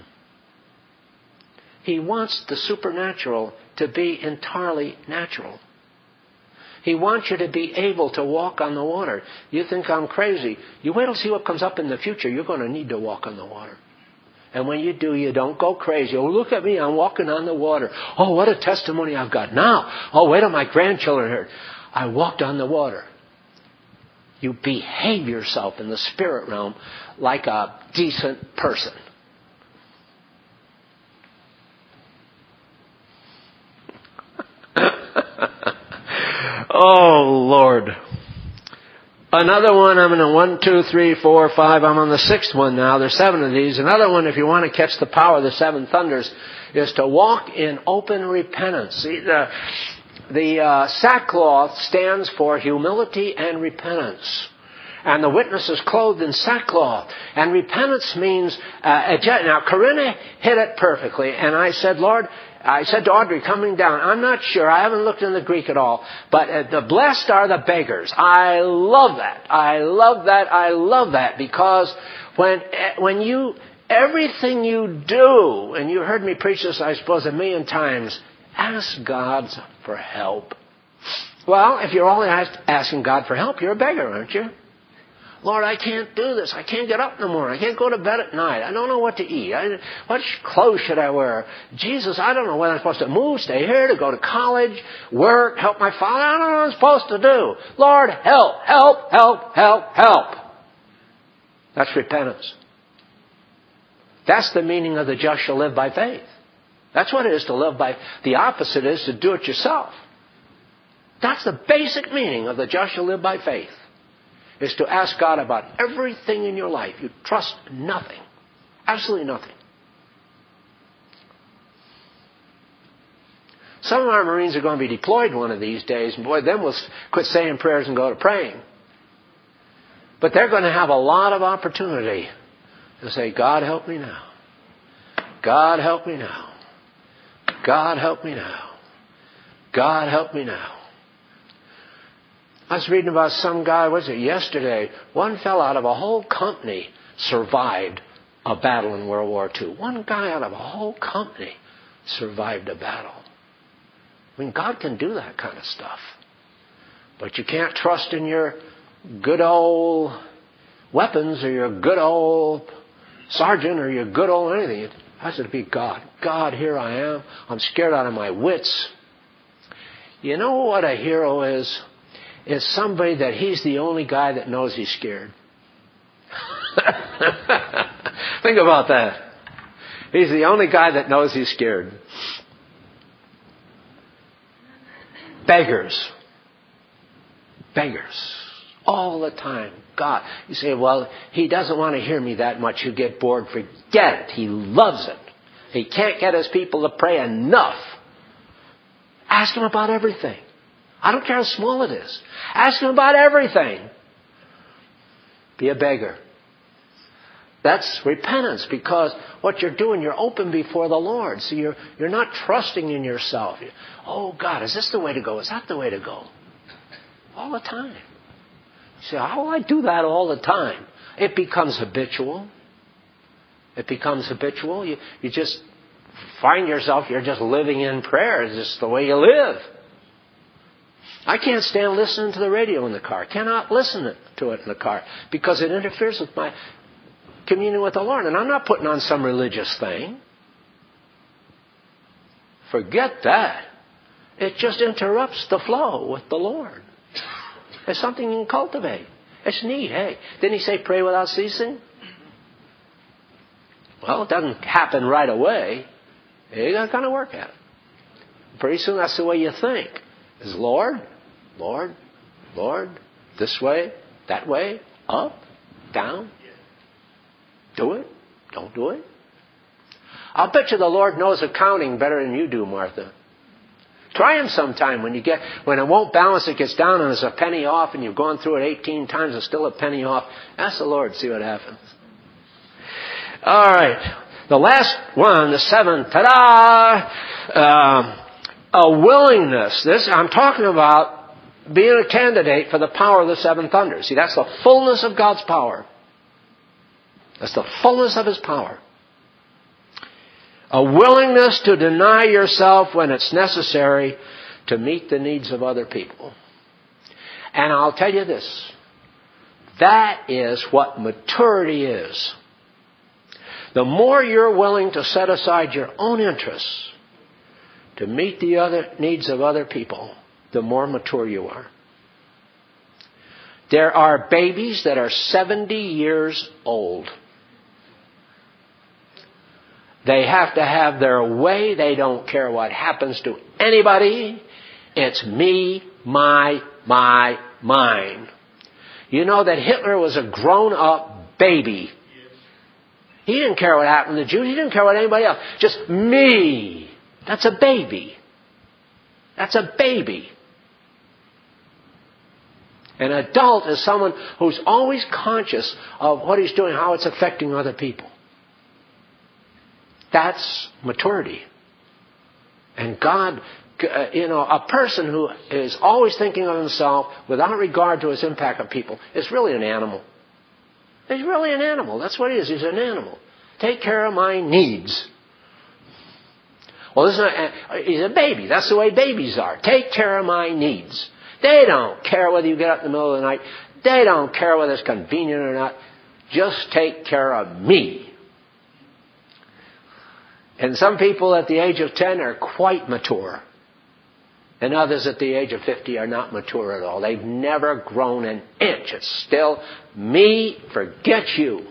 He wants the supernatural to be entirely natural. He wants you to be able to walk on the water. You think I'm crazy. You wait till see what comes up in the future. You're going to need to walk on the water. And when you do, you don't go crazy. Oh, look at me. I'm walking on the water. Oh, what a testimony I've got now. Oh, wait till my grandchildren heard. I walked on the water. You behave yourself in the spirit realm like a decent person. Oh, Lord. Another one, I'm in a one, two, three, four, five. I'm on the sixth one now. There's seven of these. Another one, if you want to catch the power of the seven thunders, is to walk in open repentance. See, the, the uh, sackcloth stands for humility and repentance. And the witness is clothed in sackcloth. And repentance means, uh, now Corinna hit it perfectly. And I said, Lord, I said to Audrey coming down, I'm not sure, I haven't looked in the Greek at all, but uh, the blessed are the beggars. I love that. I love that. I love that because when, when you, everything you do, and you heard me preach this, I suppose, a million times, ask God for help. Well, if you're only asking God for help, you're a beggar, aren't you? Lord, I can't do this. I can't get up in the morning. I can't go to bed at night. I don't know what to eat. I, what clothes should I wear? Jesus, I don't know whether I'm supposed to move, stay here, to go to college, work, help my father. I don't know what I'm supposed to do. Lord, help, help, help, help, help. That's repentance. That's the meaning of the just shall live by faith. That's what it is to live by. The opposite is to do it yourself. That's the basic meaning of the just shall live by faith. Is to ask God about everything in your life. You trust nothing. Absolutely nothing. Some of our Marines are going to be deployed one of these days, and boy, then we'll quit saying prayers and go to praying. But they're going to have a lot of opportunity to say, God help me now. God help me now. God help me now. God help me now. I was reading about some guy, was it yesterday? One fell out of a whole company survived a battle in World War Two. One guy out of a whole company survived a battle. I mean, God can do that kind of stuff. But you can't trust in your good old weapons or your good old sergeant or your good old anything. It has to be God. God, here I am. I'm scared out of my wits. You know what a hero is? Is somebody that he's the only guy that knows he's scared. Think about that. He's the only guy that knows he's scared. Beggars. Beggars. All the time. God. You say, well, he doesn't want to hear me that much. He'll get bored. Forget it. He loves it. He can't get his people to pray enough. Ask him about everything. I don't care how small it is. Ask him about everything. Be a beggar. That's repentance, because what you're doing, you're open before the Lord. So you're you're not trusting in yourself. You, oh, God, is this the way to go? Is that the way to go? All the time. You say, how will I do that all the time? It becomes habitual. It becomes habitual. You, you just find yourself, you're just living in prayer. It's just the way you live. I can't stand listening to the radio in the car. I cannot listen to it in the car because it interferes with my communion with the Lord. And I'm not putting on some religious thing. Forget that. It just interrupts the flow with the Lord. It's something you can cultivate. It's neat. Hey, didn't he say pray without ceasing? Well, it doesn't happen right away. You got to kind of work at it. Pretty soon that's the way you think. Is Lord, Lord, Lord, this way, that way, up, down. Do it. Don't do it. I'll bet you the Lord knows accounting better than you do, Martha. Try him sometime when you get, when it won't balance, it gets down and there's a penny off and you've gone through it eighteen times and still a penny off. Ask the Lord, see what happens. All right. The last one, the seventh, ta-da! Um, a willingness. This, I'm talking about being a candidate for the power of the seven thunders. See, that's the fullness of God's power. That's the fullness of His power. A willingness to deny yourself when it's necessary to meet the needs of other people. And I'll tell you this. That is what maturity is. The more you're willing to set aside your own interests to meet the other needs of other people, the more mature you are. There are babies that are seventy years old. They have to have their way. They don't care what happens to anybody. It's me, my, my, mine. You know that Hitler was a grown-up baby. He didn't care what happened to the Jews. He didn't care what anybody else. Just me. That's a baby. That's a baby. An adult is someone who's always conscious of what he's doing, how it's affecting other people. That's maturity. And God, uh, you know, a person who is always thinking of himself without regard to his impact on people is really an animal. He's really an animal. That's what he is. He's an animal. Take care of my needs. Well, this is not, he's a baby. That's the way babies are. Take care of my needs. They don't care whether you get up in the middle of the night. They don't care whether it's convenient or not. Just take care of me. And some people at the age of ten are quite mature. And others at the age of fifty are not mature at all. They've never grown an inch. It's still me, forget you.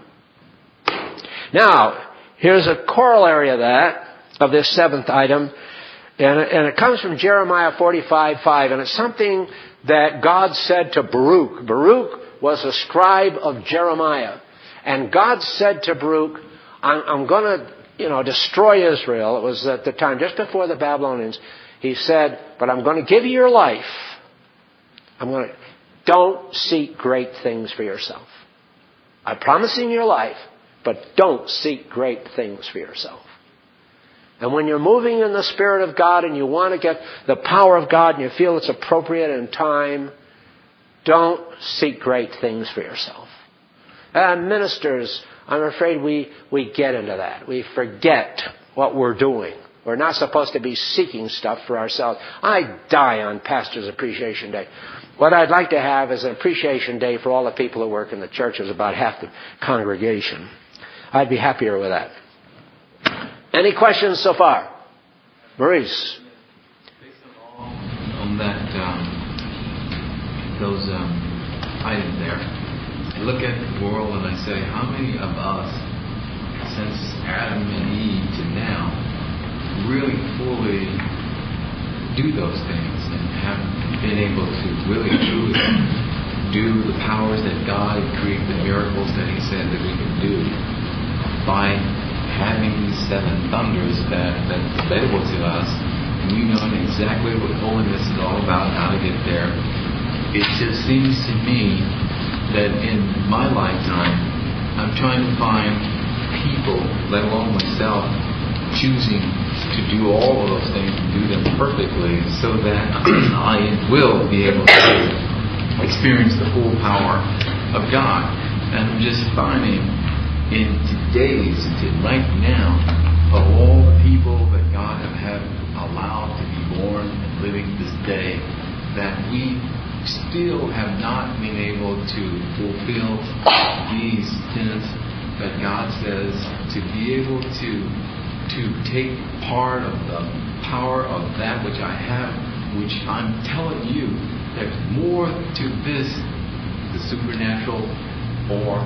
Now, here's a corollary of that, of this seventh item. And it, and it comes from Jeremiah forty-five five. And it's something that God said to Baruch. Baruch was a scribe of Jeremiah. And God said to Baruch, I'm, I'm going to, you know, destroy Israel. It was at the time, just before the Babylonians. He said, but I'm going to give you your life. I'm going to, don't seek great things for yourself. I'm promising your life, but don't seek great things for yourself. And when you're moving in the Spirit of God and you want to get the power of God and you feel it's appropriate in time, don't seek great things for yourself. And ministers, I'm afraid we, we get into that. We forget what we're doing. We're not supposed to be seeking stuff for ourselves. I die on Pastor's Appreciation Day. What I'd like to have is an appreciation day for all the people who work in the church. It's about half the congregation. I'd be happier with that. Any questions so far? Maurice? Based on, on that, um, those um, items there, I look at the world and I say, how many of us, since Adam and Eve to now, really fully do those things and have been able to really truly do the powers that God created, the miracles that He said that we could do by having these seven thunders that that's available to us, and we know exactly what holiness is all about, how to get there. It just seems to me that in my lifetime I'm trying to find people, let alone myself, choosing to do all of those things and do them perfectly so that I will be able to experience the full power of God. And I'm just finding in today's, right now, of all the people that God have had allowed to be born and living this day, that we still have not been able to fulfill these tenets that God says, to be able to to take part of the power of that which I have, which I'm telling you, there's more to this, the supernatural, or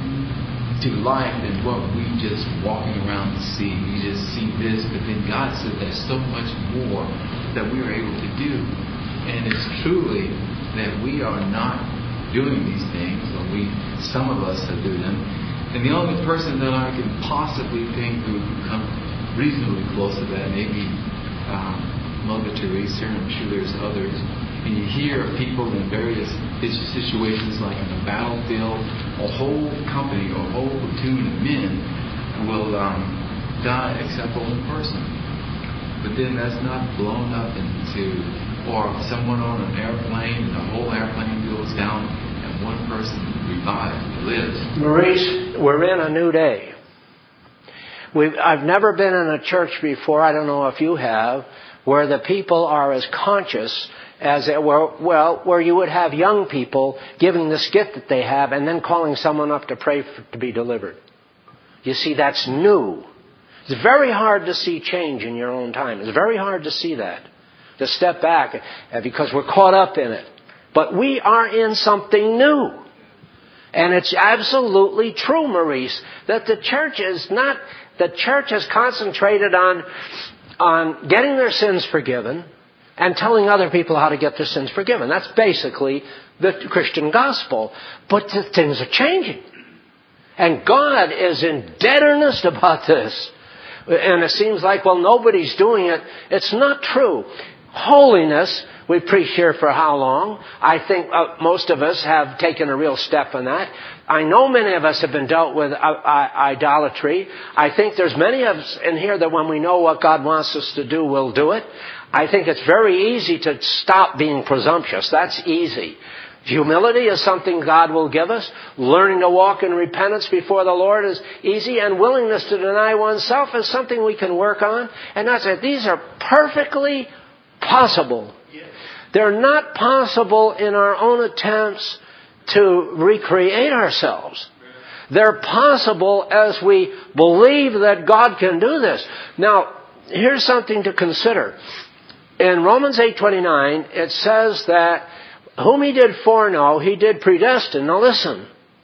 to life than what we just walking around to see. We just see this, but then God said there's so much more that we are able to do. And it's truly that we are not doing these things, or we, some of us are doing them. And the only person that I can possibly think who would come reasonably close to that, maybe um, Mother Teresa, and I'm sure there's others. And you hear of people in various situations, like in a battlefield, a whole company or a whole platoon of men will um, die except for one person. But then that's not blown up into, or someone on an airplane and the whole airplane goes down and one person revives, lives. Maurice, we're in a new day. We've, I've never been in a church before, I don't know if you have, where the people are as conscious as it were, well, where you would have young people giving this gift that they have and then calling someone up to pray for, to be delivered. You see, that's new. It's very hard to see change in your own time. It's very hard to see that, to step back, because we're caught up in it. But we are in something new. And it's absolutely true, Maurice, that the church is not, the church has concentrated on, on getting their sins forgiven and telling other people how to get their sins forgiven. That's basically the Christian gospel. But the things are changing. And God is in dead earnest about this. And it seems like, well, nobody's doing it. It's not true. Holiness, we preach here for how long? I think uh, most of us have taken a real step in that. I know many of us have been dealt with uh, uh, idolatry. I think there's many of us in here that when we know what God wants us to do, we'll do it. I think it's very easy to stop being presumptuous. That's easy. Humility is something God will give us. Learning to walk in repentance before the Lord is easy. And willingness to deny oneself is something we can work on. And that's it. These are perfectly possible. They're not possible in our own attempts to recreate ourselves. They're possible as we believe that God can do this. Now, here's something to consider. In Romans eight twenty-nine, it says that whom he did foreknow, he did predestine. Now listen.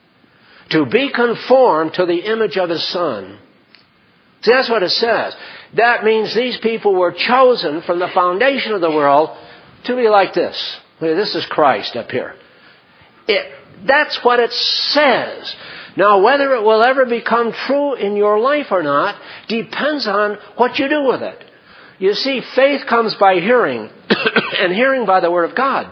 To be conformed to the image of his Son. See, that's what it says. That means these people were chosen from the foundation of the world to be like this. This is Christ up here. It, that's what it says. Now, whether it will ever become true in your life or not depends on what you do with it. You see, faith comes by hearing, and hearing by the Word of God.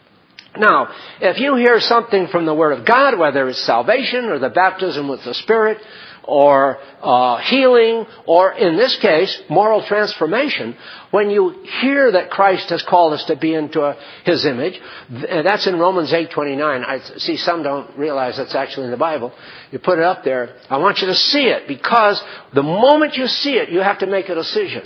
Now, if you hear something from the Word of God, whether it's salvation or the baptism with the Spirit or uh, healing or, in this case, moral transformation, when you hear that Christ has called us to be into a, His image, that's in Romans eight twenty-nine. I see some don't realize that's actually in the Bible. You put it up there. I want you to see it because the moment you see it, you have to make a decision.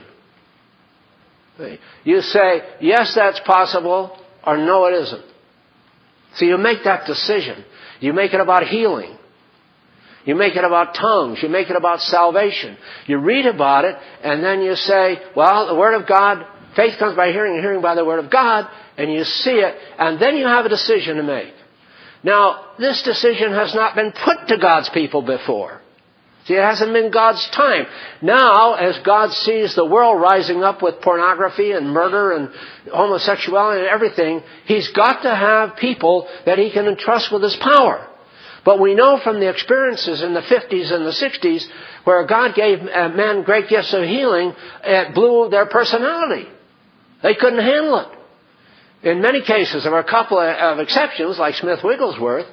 You say, yes, that's possible, or no, it isn't. So you make that decision. You make it about healing. You make it about tongues. You make it about salvation. You read about it, and then you say, well, the Word of God, faith comes by hearing, and hearing by the Word of God, and you see it, and then you have a decision to make. Now, this decision has not been put to God's people before. See, it hasn't been God's time. Now, as God sees the world rising up with pornography and murder and homosexuality and everything, He's got to have people that He can entrust with His power. But we know from the experiences in the fifties and the sixties where God gave men great gifts of healing, it blew their personality. They couldn't handle it. In many cases, there were a couple of exceptions, like Smith Wigglesworth,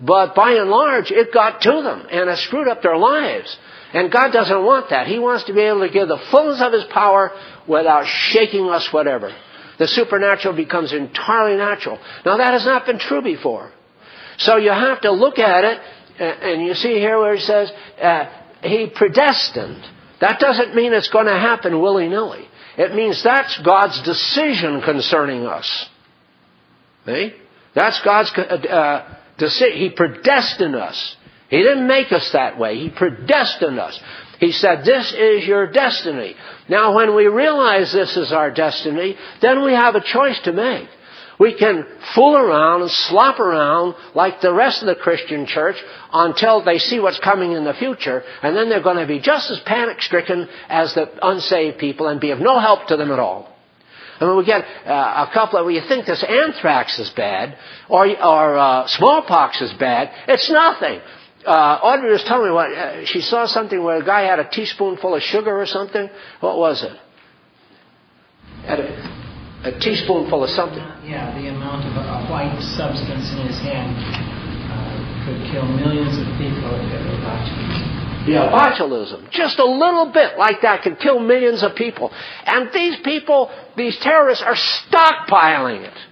But by and large, it got to them and it screwed up their lives. And God doesn't want that. He wants to be able to give the fullness of His power without shaking us whatever. The supernatural becomes entirely natural. Now that has not been true before. So you have to look at it, and you see here where He says, uh, He predestined. That doesn't mean it's going to happen willy-nilly. It means that's God's decision concerning us. See? That's God's uh, decision. He predestined us. He didn't make us that way. He predestined us. He said, this is your destiny. Now, when we realize this is our destiny, then we have a choice to make. We can fool around and slop around like the rest of the Christian church until they see what's coming in the future, and then they're going to be just as panic-stricken as the unsaved people and be of no help to them at all. And when we get uh, a couple of, well, you think this anthrax is bad, or, or uh, smallpox is bad, it's nothing. Uh, Audrey was telling me what, uh, she saw something where a guy had a teaspoonful of sugar or something. What was it? Had a, a teaspoonful of something. Yeah, the amount of a white substance in his hand uh, could kill millions of people if it were botulism. Yeah, botulism. Just a little bit like that could kill millions of people. And these people, these terrorists, are stockpiling it.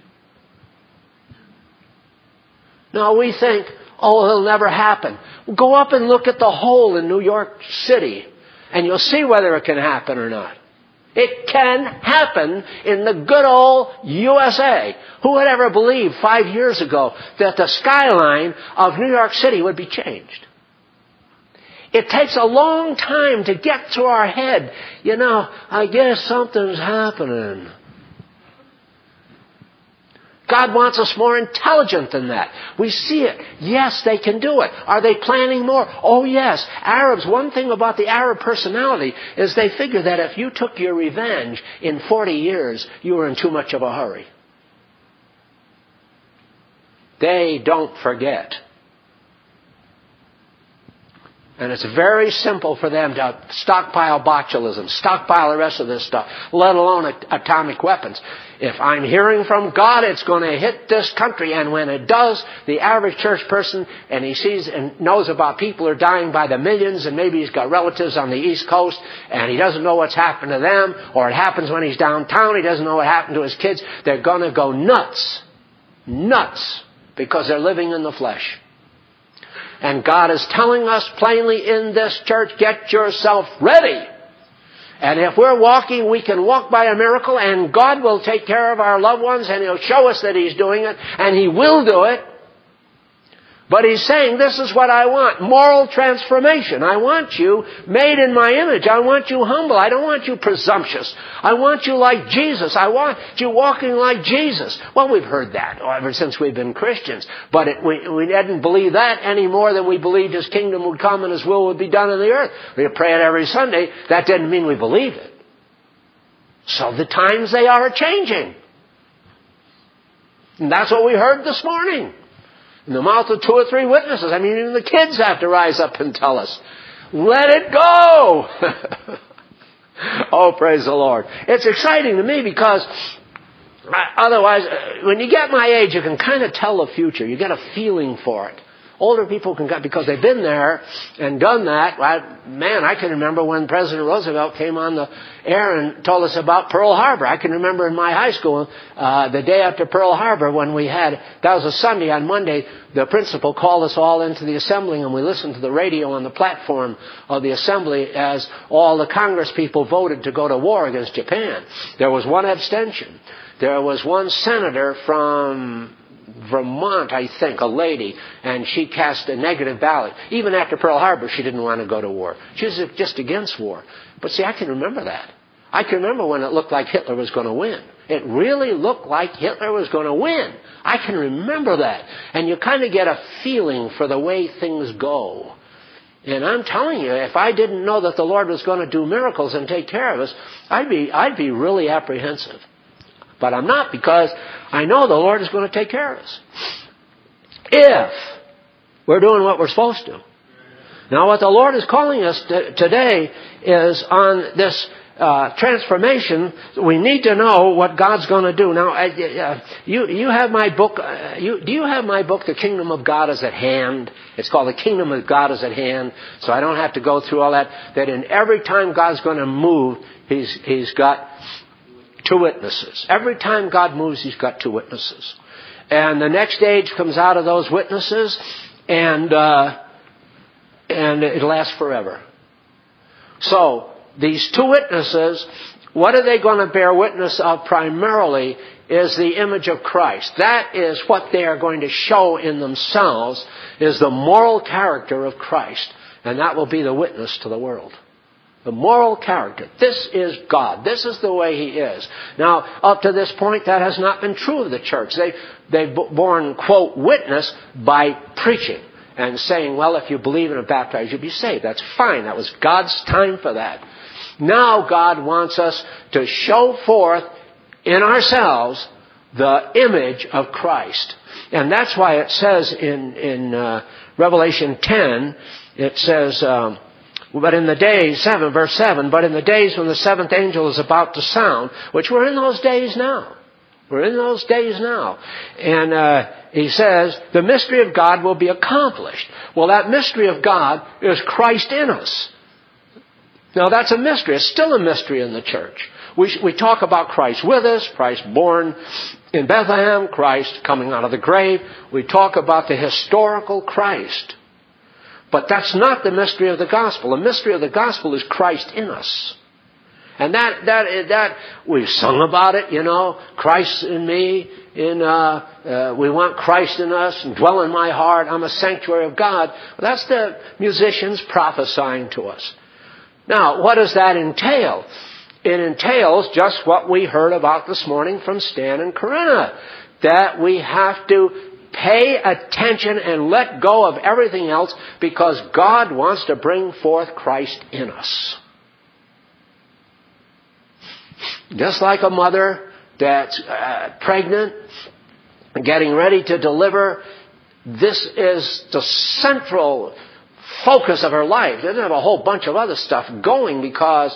Now we think, oh, it'll never happen. Go up and look at the hole in New York City, and you'll see whether it can happen or not. It can happen in the good old U S A. Who would ever believe five years ago that the skyline of New York City would be changed? It takes a long time to get through our head. You know, I guess something's happening. God wants us more intelligent than that. We see it. Yes, they can do it. Are they planning more? Oh, yes. Arabs, one thing about the Arab personality is they figure that if you took your revenge in forty years, you were in too much of a hurry. They don't forget. And it's very simple for them to stockpile botulism, stockpile the rest of this stuff, let alone atomic weapons. If I'm hearing from God, it's going to hit this country. And when it does, the average church person, and he sees and knows about people who are dying by the millions, and maybe he's got relatives on the East Coast, and he doesn't know what's happened to them, or it happens when he's downtown, he doesn't know what happened to his kids, they're going to go nuts. Nuts. Because they're living in the flesh. And God is telling us plainly in this church, get yourself ready. And if we're walking, we can walk by a miracle, and God will take care of our loved ones, and He'll show us that He's doing it, and He will do it. But He's saying, this is what I want. Moral transformation. I want you made in my image. I want you humble. I don't want you presumptuous. I want you like Jesus. I want you walking like Jesus. Well, we've heard that ever since we've been Christians. But it, we, we didn't believe that any more than we believed His kingdom would come and His will would be done on the earth. We pray it every Sunday. That didn't mean we believe it. So the times, they are changing. And that's what we heard this morning. In the mouth of two or three witnesses. I mean, even the kids have to rise up and tell us. Let it go! Oh, praise the Lord. It's exciting to me because otherwise, when you get my age, you can kind of tell the future. You get a feeling for it. Older people can, because they've been there and done that. I, man, I can remember when President Roosevelt came on the air and told us about Pearl Harbor. I can remember in my high school, uh, the day after Pearl Harbor, when we had, that was a Sunday, on Monday, the principal called us all into the assembly, and we listened to the radio on the platform of the assembly as all the Congress people voted to go to war against Japan. There was one abstention. There was one senator from Vermont, I think, a lady, and she cast a negative ballot. Even after Pearl Harbor, she didn't want to go to war. She was just against war. But see, I can remember that. I can remember when it looked like Hitler was going to win. It really looked like Hitler was going to win. I can remember that. And you kind of get a feeling for the way things go. And I'm telling you, if I didn't know that the Lord was going to do miracles and take care of us, I'd be, I'd be really apprehensive. But I'm not, because I know the Lord is going to take care of us. If we're doing what we're supposed to. Now what the Lord is calling us to today is on this uh, transformation, we need to know what God's going to do. Now, uh, you you have my book. Uh, you, do you have my book, The Kingdom of God is at Hand? It's called The Kingdom of God is at Hand. So I don't have to go through all that. That in every time God's going to move, He's He's got two witnesses. Every time God moves, He's got two witnesses. And the next age comes out of those witnesses, and uh, and it lasts forever. So, these two witnesses, what are they going to bear witness of primarily is the image of Christ. That is what they are going to show in themselves, is the moral character of Christ. And that will be the witness to the world. The moral character. This is God. This is the way He is. Now, up to this point, that has not been true of the church. They, they've borne, quote, witness by preaching and saying, well, if you believe and are baptized, you'll be saved. That's fine. That was God's time for that. Now God wants us to show forth in ourselves the image of Christ. And that's why it says in, in uh, Revelation ten, it says, um, but in the days, seven, verse seven, but in the days when the seventh angel is about to sound, which we're in those days now. We're in those days now. And uh, he says, the mystery of God will be accomplished. Well, that mystery of God is Christ in us. Now, that's a mystery. It's still a mystery in the church. We, we talk about Christ with us, Christ born in Bethlehem, Christ coming out of the grave. We talk about the historical Christ. But that's not the mystery of the gospel. The mystery of the gospel is Christ in us. And that, that, that, we've sung about it, you know, Christ in me, in, uh, uh, we want Christ in us, and dwell in my heart, I'm a sanctuary of God. Well, that's the musicians prophesying to us. Now, what does that entail? It entails just what we heard about this morning from Stan and Corinna. That we have to pay attention and let go of everything else because God wants to bring forth Christ in us. Just like a mother that's uh, pregnant, getting ready to deliver, this is the central focus of her life. She doesn't have a whole bunch of other stuff going because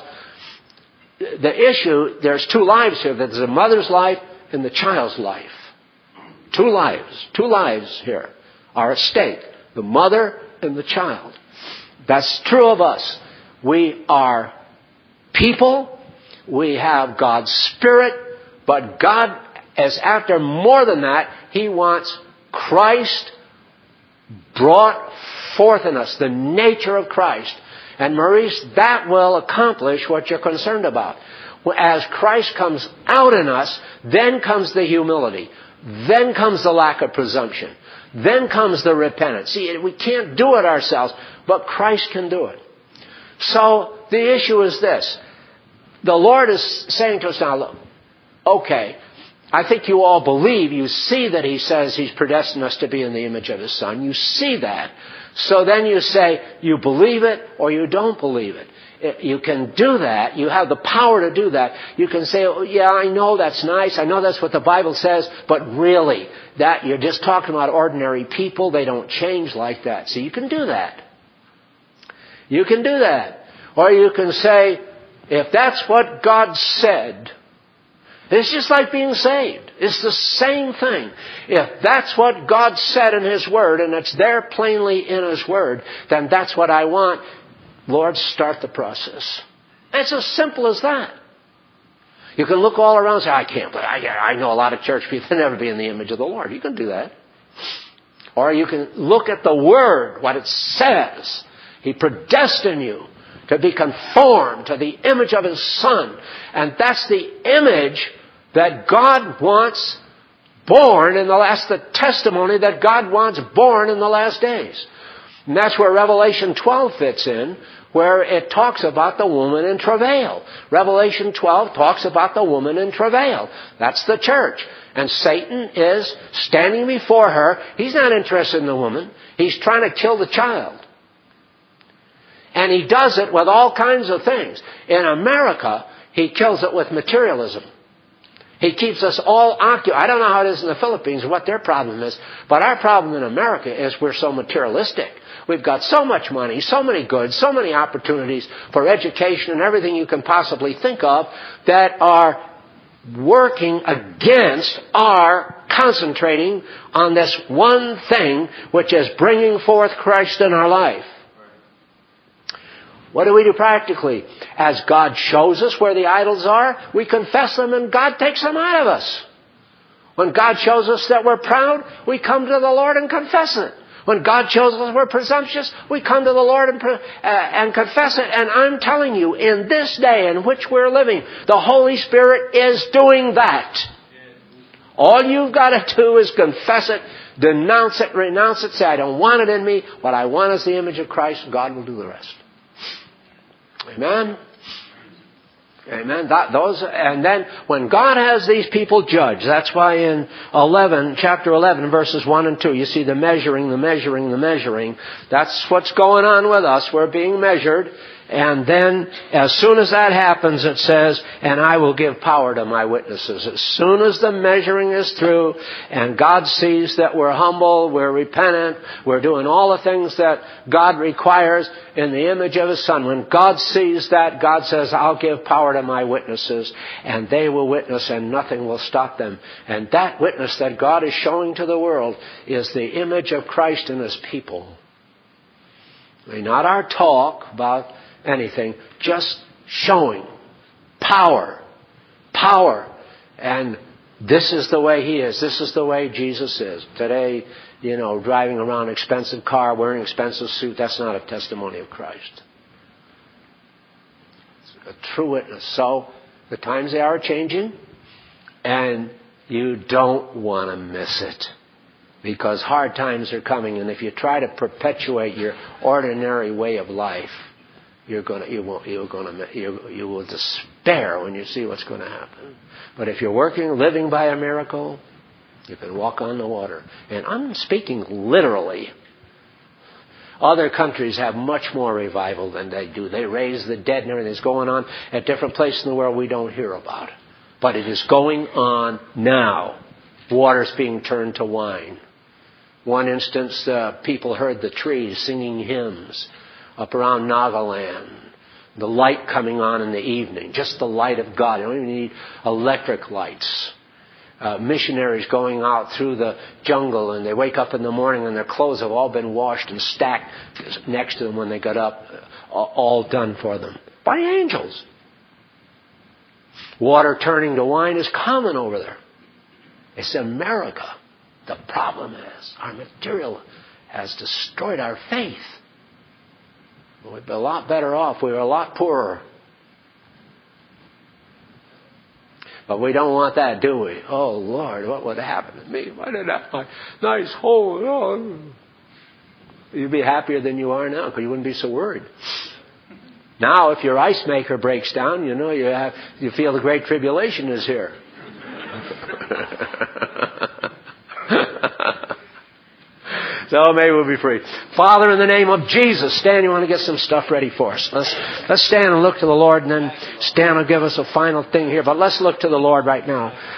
the issue, there's two lives here. There's the mother's life and the child's life. Two lives, two lives here are at stake. The mother and the child. That's true of us. We are people. We have God's Spirit. But God is after more than that. He wants Christ brought forth in us. The nature of Christ. And Maurice, that will accomplish what you're concerned about. As Christ comes out in us, then comes the humility. Then comes the lack of presumption. Then comes the repentance. See, we can't do it ourselves, but Christ can do it. So the issue is this. The Lord is saying to us now, look, okay, I think you all believe, you see that He says He's predestined us to be in the image of His Son. You see that. So then you say, you believe it or you don't believe it. You can do that. You have the power to do that. You can say, oh, yeah, I know that's nice. I know that's what the Bible says. But really, that you're just talking about ordinary people. They don't change like that. So you can do that. You can do that. Or you can say, if that's what God said, it's just like being saved. It's the same thing. If that's what God said in His Word, and it's there plainly in His Word, then that's what I want. Lord, start the process. It's as simple as that. You can look all around and say, I can't, but I, I know a lot of church people will never be in the image of the Lord. You can do that. Or you can look at the Word, what it says. He predestined you to be conformed to the image of His Son. And that's the image that God wants born in the last, the testimony that God wants born in the last days. And that's where Revelation twelve fits in, where it talks about the woman in travail. Revelation twelve talks about the woman in travail. That's the church. And Satan is standing before her. He's not interested in the woman. He's trying to kill the child. And he does it with all kinds of things. In America, he kills it with materialism. He keeps us all occupied. I don't know how it is in the Philippines, what their problem is, but our problem in America is we're so materialistic. We've got so much money, so many goods, so many opportunities for education and everything you can possibly think of that are working against our concentrating on this one thing, which is bringing forth Christ in our life. What do we do practically? As God shows us where the idols are, we confess them and God takes them out of us. When God shows us that we're proud, we come to the Lord and confess it. When God shows us we're presumptuous, we come to the Lord and, uh, and confess it. And I'm telling you, in this day in which we're living, the Holy Spirit is doing that. All you've got to do is confess it, denounce it, renounce it, say, I don't want it in me. What I want is the image of Christ. God will do the rest. Amen? Amen. That, those, and then when God has these people judged, that's why in eleven, chapter eleven, verses one and two, you see the measuring, the measuring, the measuring. That's what's going on with us. We're being measured. And then, as soon as that happens, it says, and I will give power to my witnesses. As soon as the measuring is through, and God sees that we're humble, we're repentant, we're doing all the things that God requires in the image of His Son. When God sees that, God says, I'll give power to my witnesses, and they will witness, and nothing will stop them. And that witness that God is showing to the world is the image of Christ in His people. I mean, not our talk about anything, just showing power, power. And this is the way He is. This is the way Jesus is. Today, you know, driving around an expensive car, wearing an expensive suit, that's not a testimony of Christ. It's a true witness. So, the times they are changing, and you don't want to miss it. Because hard times are coming, and if you try to perpetuate your ordinary way of life, You're gonna, you will, you're gonna, you, you will despair when you see what's going to happen. But if you're working, living by a miracle, you can walk on the water. And I'm speaking literally. Other countries have much more revival than they do. They raise the dead and everything's going on at different places in the world we don't hear about. But it is going on now. Water's being turned to wine. One instance, uh, people heard the trees singing hymns up around Nagaland. The light coming on in the evening. Just the light of God. You don't even need electric lights. Uh, missionaries going out through the jungle, and they wake up in the morning and their clothes have all been washed and stacked next to them when they got up. All done for them. By angels. Water turning to wine is common over there. It's America. The problem is our material has destroyed our faith. We'd be a lot better off. We were a lot poorer. But we don't want that, do we? Oh, Lord, what would happen to me if I didn't have my nice home? Oh. You'd be happier than you are now because you wouldn't be so worried. Now, if your ice maker breaks down, you know, you have, you feel the great tribulation is here. So maybe we'll be free. Father, in the name of Jesus, Stan, you want to get some stuff ready for us. Let's, let's stand and look to the Lord, and then Stan will give us a final thing here. But let's look to the Lord right now.